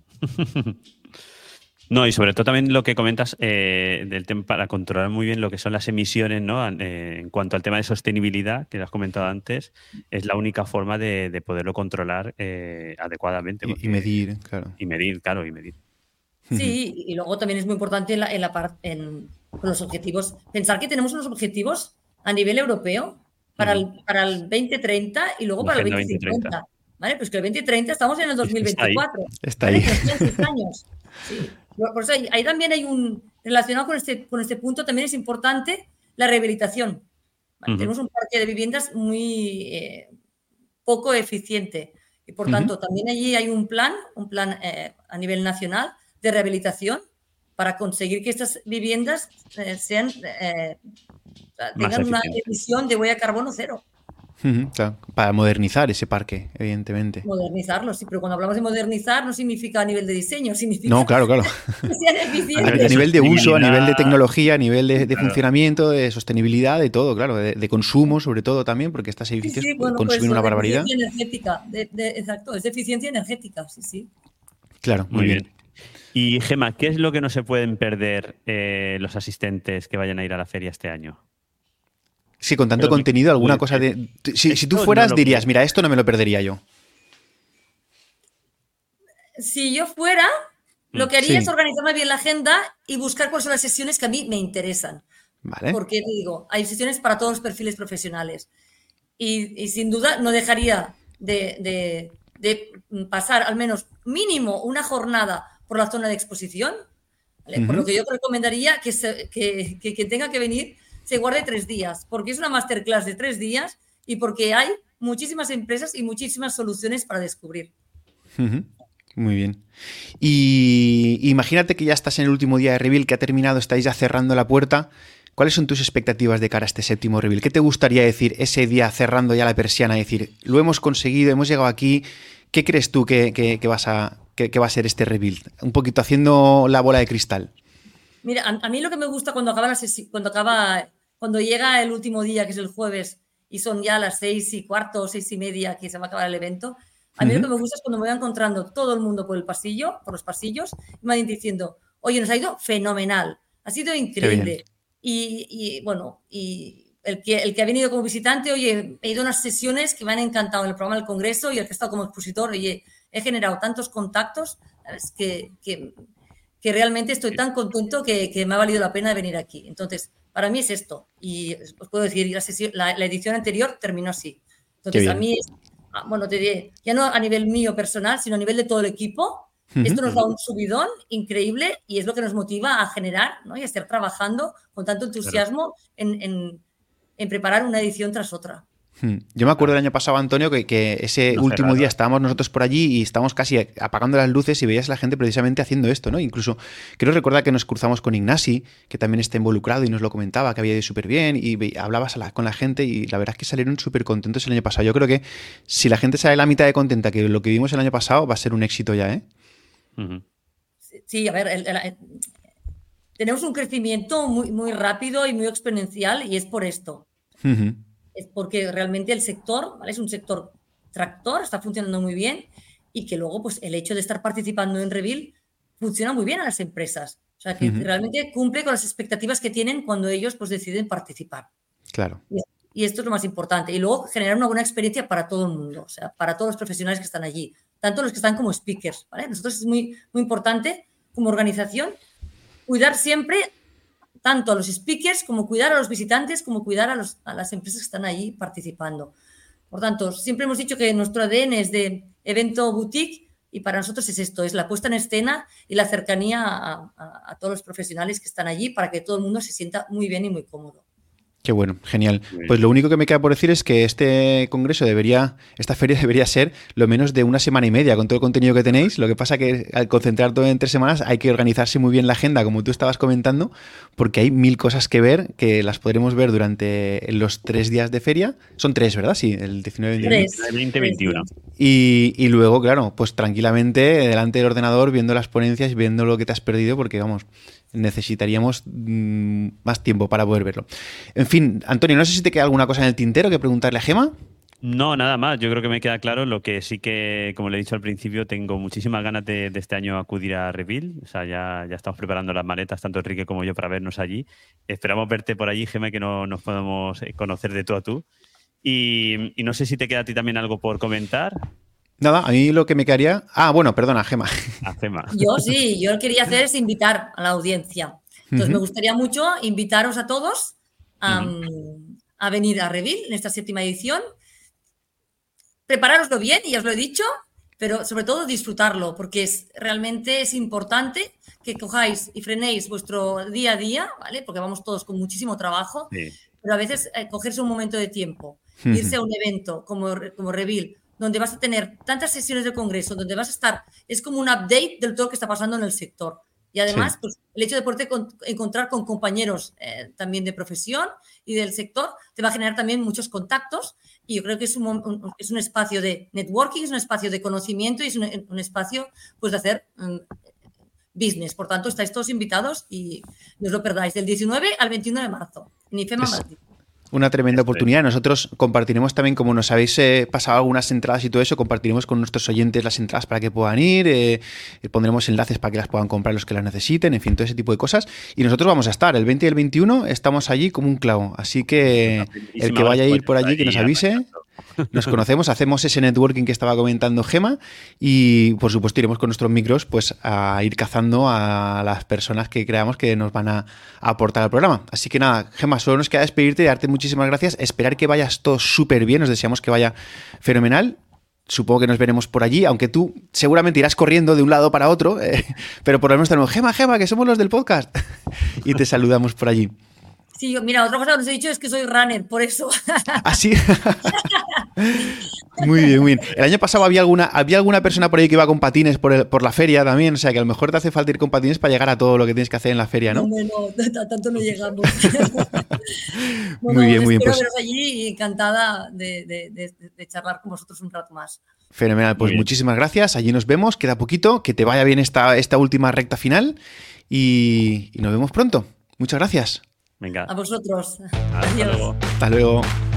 No, y sobre todo también lo que comentas eh, del tema para controlar muy bien lo que son las emisiones, ¿no? Eh, en cuanto al tema de sostenibilidad, que lo has comentado antes, es la única forma de, de poderlo controlar eh, adecuadamente. Y, y medir, claro. Y medir, claro, y medir. Sí, y luego también es muy importante en la, en la part, en, con los objetivos. Pensar que tenemos unos objetivos a nivel europeo para, uh-huh. el, para el veinte treinta y luego la para el veinte cincuenta. ¿Vale? Pues que el veinte treinta estamos en el dos mil veinticuatro. Está ahí. ¿Vale? Está ahí. seis años. Sí. Por eso ahí, ahí también hay un, relacionado con este, con este punto, también es importante la rehabilitación. ¿Vale? Uh-huh. Tenemos un parque de viviendas muy eh, poco eficiente y por uh-huh. tanto también allí hay un plan, un plan eh, a nivel nacional de rehabilitación para conseguir que estas viviendas eh, sean, eh, tengan una emisión de huella de carbono cero. Uh-huh, claro, para modernizar ese parque, evidentemente. Modernizarlo, sí, pero cuando hablamos de modernizar no significa a nivel de diseño, significa no, claro, claro. que sean eficientes. A nivel de uso, a nivel de tecnología, a nivel de, de claro. funcionamiento, de sostenibilidad, de todo, claro, de, de consumo sobre todo también, porque estas edificios sí, sí, bueno, consumen pues, una barbaridad. De eficiencia energética, de, de, exacto, es de eficiencia energética, sí, sí. Claro, muy, muy bien. bien. Y Gemma, ¿qué es lo que no se pueden perder eh, los asistentes que vayan a ir a la feria este año? Sí, con tanto contenido, alguna cosa de... Si, si tú fueras, no dirías, mira, esto no me lo perdería yo. Si yo fuera, lo que haría sí. es organizarme bien la agenda y buscar cuáles son las sesiones que a mí me interesan. Vale. Porque, te digo, hay sesiones para todos los perfiles profesionales. Y, y sin duda no dejaría de, de, de pasar al menos mínimo una jornada por la zona de exposición. ¿Vale? Uh-huh. Por lo que yo recomendaría que, se, que, que, que tenga que venir... se guarde tres días, porque es una masterclass de tres días y porque hay muchísimas empresas y muchísimas soluciones para descubrir. Uh-huh. Muy bien. Y imagínate que ya estás en el último día de Revil, que ha terminado, estáis ya cerrando la puerta. ¿Cuáles son tus expectativas de cara a este séptimo Revil? ¿Qué te gustaría decir ese día cerrando ya la persiana? Decir, lo hemos conseguido, hemos llegado aquí. ¿Qué crees tú que, que, que, vas a, que, que va a ser este Revil? Un poquito haciendo la bola de cristal. Mira, a, a mí lo que me gusta cuando acaba la sesi- cuando acaba, cuando llega el último día, que es el jueves, y son ya las seis y cuarto o seis y media que se va a acabar el evento, a mí Uh-huh. lo que me gusta es cuando me voy encontrando todo el mundo por el pasillo, por los pasillos, y me van diciendo, oye, nos ha ido fenomenal, ha sido increíble. Y, y bueno, y el que, el que ha venido como visitante, oye, he ido a unas sesiones que me han encantado en el programa del Congreso, y el que ha estado como expositor, oye, he generado tantos contactos, ¿sabes? Que, que, que realmente estoy tan contento que, que me ha valido la pena venir aquí. Entonces, para mí es esto. Y os puedo decir, la, sesión, la, la edición anterior terminó así. Entonces, a mí es, bueno, te diré, ya no a nivel mío personal, sino a nivel de todo el equipo. Uh-huh. Esto nos da un subidón increíble y es lo que nos motiva a generar, ¿no? Y a estar trabajando con tanto entusiasmo claro. en, en, en preparar una edición tras otra. Yo me acuerdo del año pasado, Antonio, que, que ese no último día estábamos nosotros por allí y estábamos casi apagando las luces y veías a la gente precisamente haciendo esto, ¿no? Incluso creo recordar que nos cruzamos con Ignasi, que también está involucrado y nos lo comentaba, que había ido súper bien y hablabas a la, con la gente y la verdad es que salieron súper contentos el año pasado. Yo creo que si la gente sale la mitad de contenta que lo que vimos el año pasado va a ser un éxito ya, ¿eh? Uh-huh. Sí, a ver, el, el, el, tenemos un crecimiento muy, muy rápido y muy exponencial y es por esto. Uh-huh. Es porque realmente el sector, ¿vale? Es un sector tractor, está funcionando muy bien y que luego pues, el hecho de estar participando en Reveal funciona muy bien a las empresas. O sea, que uh-huh. realmente cumple con las expectativas que tienen cuando ellos pues, deciden participar. Claro. Y, y esto es lo más importante. Y luego generar una buena experiencia para todo el mundo, o sea, para todos los profesionales que están allí, tanto los que están como speakers, ¿vale? Nosotros es muy, muy importante como organización cuidar siempre tanto a los speakers como cuidar a los visitantes, como cuidar a, los, a las empresas que están ahí participando. Por tanto, siempre hemos dicho que nuestro A D N es de evento boutique y para nosotros es esto, es la puesta en escena y la cercanía a, a, a todos los profesionales que están allí para que todo el mundo se sienta muy bien y muy cómodo. Qué bueno, genial. Pues lo único que me queda por decir es que este congreso debería, esta feria debería ser lo menos de una semana y media con todo el contenido que tenéis. Lo que pasa que al concentrar todo en tres semanas hay que organizarse muy bien la agenda, como tú estabas comentando, porque hay mil cosas que ver, que las podremos ver durante los tres días de feria. Son tres, ¿verdad? Sí, el diecinueve, veinte, veintiuno. Y, y luego, claro, pues tranquilamente delante del ordenador viendo las ponencias y viendo lo que te has perdido, porque vamos, necesitaríamos mmm, más tiempo para poder verlo. En fin, Antonio, no sé si te queda alguna cosa en el tintero que preguntarle a Gema. No, nada más. Yo creo que me queda claro. Lo que sí que, como le he dicho al principio, tengo muchísimas ganas de, de este año acudir a Reveal. O sea, ya, ya estamos preparando las maletas, tanto Enrique como yo, para vernos allí. Esperamos verte por allí, Gema, que no, nos podamos conocer de tú a tú. Y, y no sé si te queda a ti también algo por comentar. Nada, a mí lo que me quedaría... Ah, bueno, perdona, Gema. A Gema. Yo sí, yo lo que quería hacer es invitar a la audiencia. Entonces uh-huh. me gustaría mucho invitaros a todos a, uh-huh. a venir a Reveal en esta séptima edición. Preparároslo bien, y ya os lo he dicho, pero sobre todo disfrutarlo, porque es, realmente es importante que cojáis y frenéis vuestro día a día, ¿vale? Porque vamos todos con muchísimo trabajo, sí. pero a veces eh, cogerse un momento de tiempo, uh-huh. irse a un evento como, como Reveal, donde vas a tener tantas sesiones de congreso, donde vas a estar, es como un update de todo lo que está pasando en el sector. Y además, sí. pues, el hecho de poderte con, encontrar con compañeros eh, también de profesión y del sector te va a generar también muchos contactos. Y yo creo que es un, un, es un espacio de networking, es un espacio de conocimiento y es un, un espacio pues, de hacer um, business. Por tanto, estáis todos invitados y no os lo perdáis del diecinueve al veintiuno de marzo en IFEMA Madrid. Una tremenda oportunidad. Nosotros compartiremos también, como nos habéis eh, pasado algunas entradas y todo eso, compartiremos con nuestros oyentes las entradas para que puedan ir, eh, pondremos enlaces para que las puedan comprar los que las necesiten, en fin, todo ese tipo de cosas. Y nosotros vamos a estar, el veinte y el veintiuno estamos allí como un clavo. Así que el que vaya a ir por allí, que nos avise. Nos conocemos, hacemos ese networking que estaba comentando Gema y, por supuesto, iremos con nuestros micros pues a ir cazando a las personas que creamos que nos van a, a aportar al programa. Así que nada, Gema, solo nos queda despedirte y darte muchísimas gracias. Esperar que vayas todo súper bien, nos deseamos que vaya fenomenal. Supongo que nos veremos por allí, aunque tú seguramente irás corriendo de un lado para otro, eh, pero por lo menos tenemos Gema, Gema, que somos los del podcast y te saludamos por allí. Sí, mira, otra cosa que os he dicho es que soy runner, por eso. ¿Ah, sí? Muy bien, muy bien. El año pasado había alguna, había alguna persona por ahí que iba con patines por, el, por la feria también, o sea que a lo mejor te hace falta ir con patines para llegar a todo lo que tienes que hacer en la feria, ¿no? No, no, tanto no llegamos. Bueno, muy bien, muy bien. Espero Pues... veros allí y encantada de, de, de, de charlar con vosotros un rato más. Fenomenal, pues muchísimas gracias. Allí nos vemos, queda poquito, que te vaya bien esta, esta última recta final y, y nos vemos pronto. Muchas gracias. Venga. A vosotros. Hasta Adiós. luego. Hasta luego.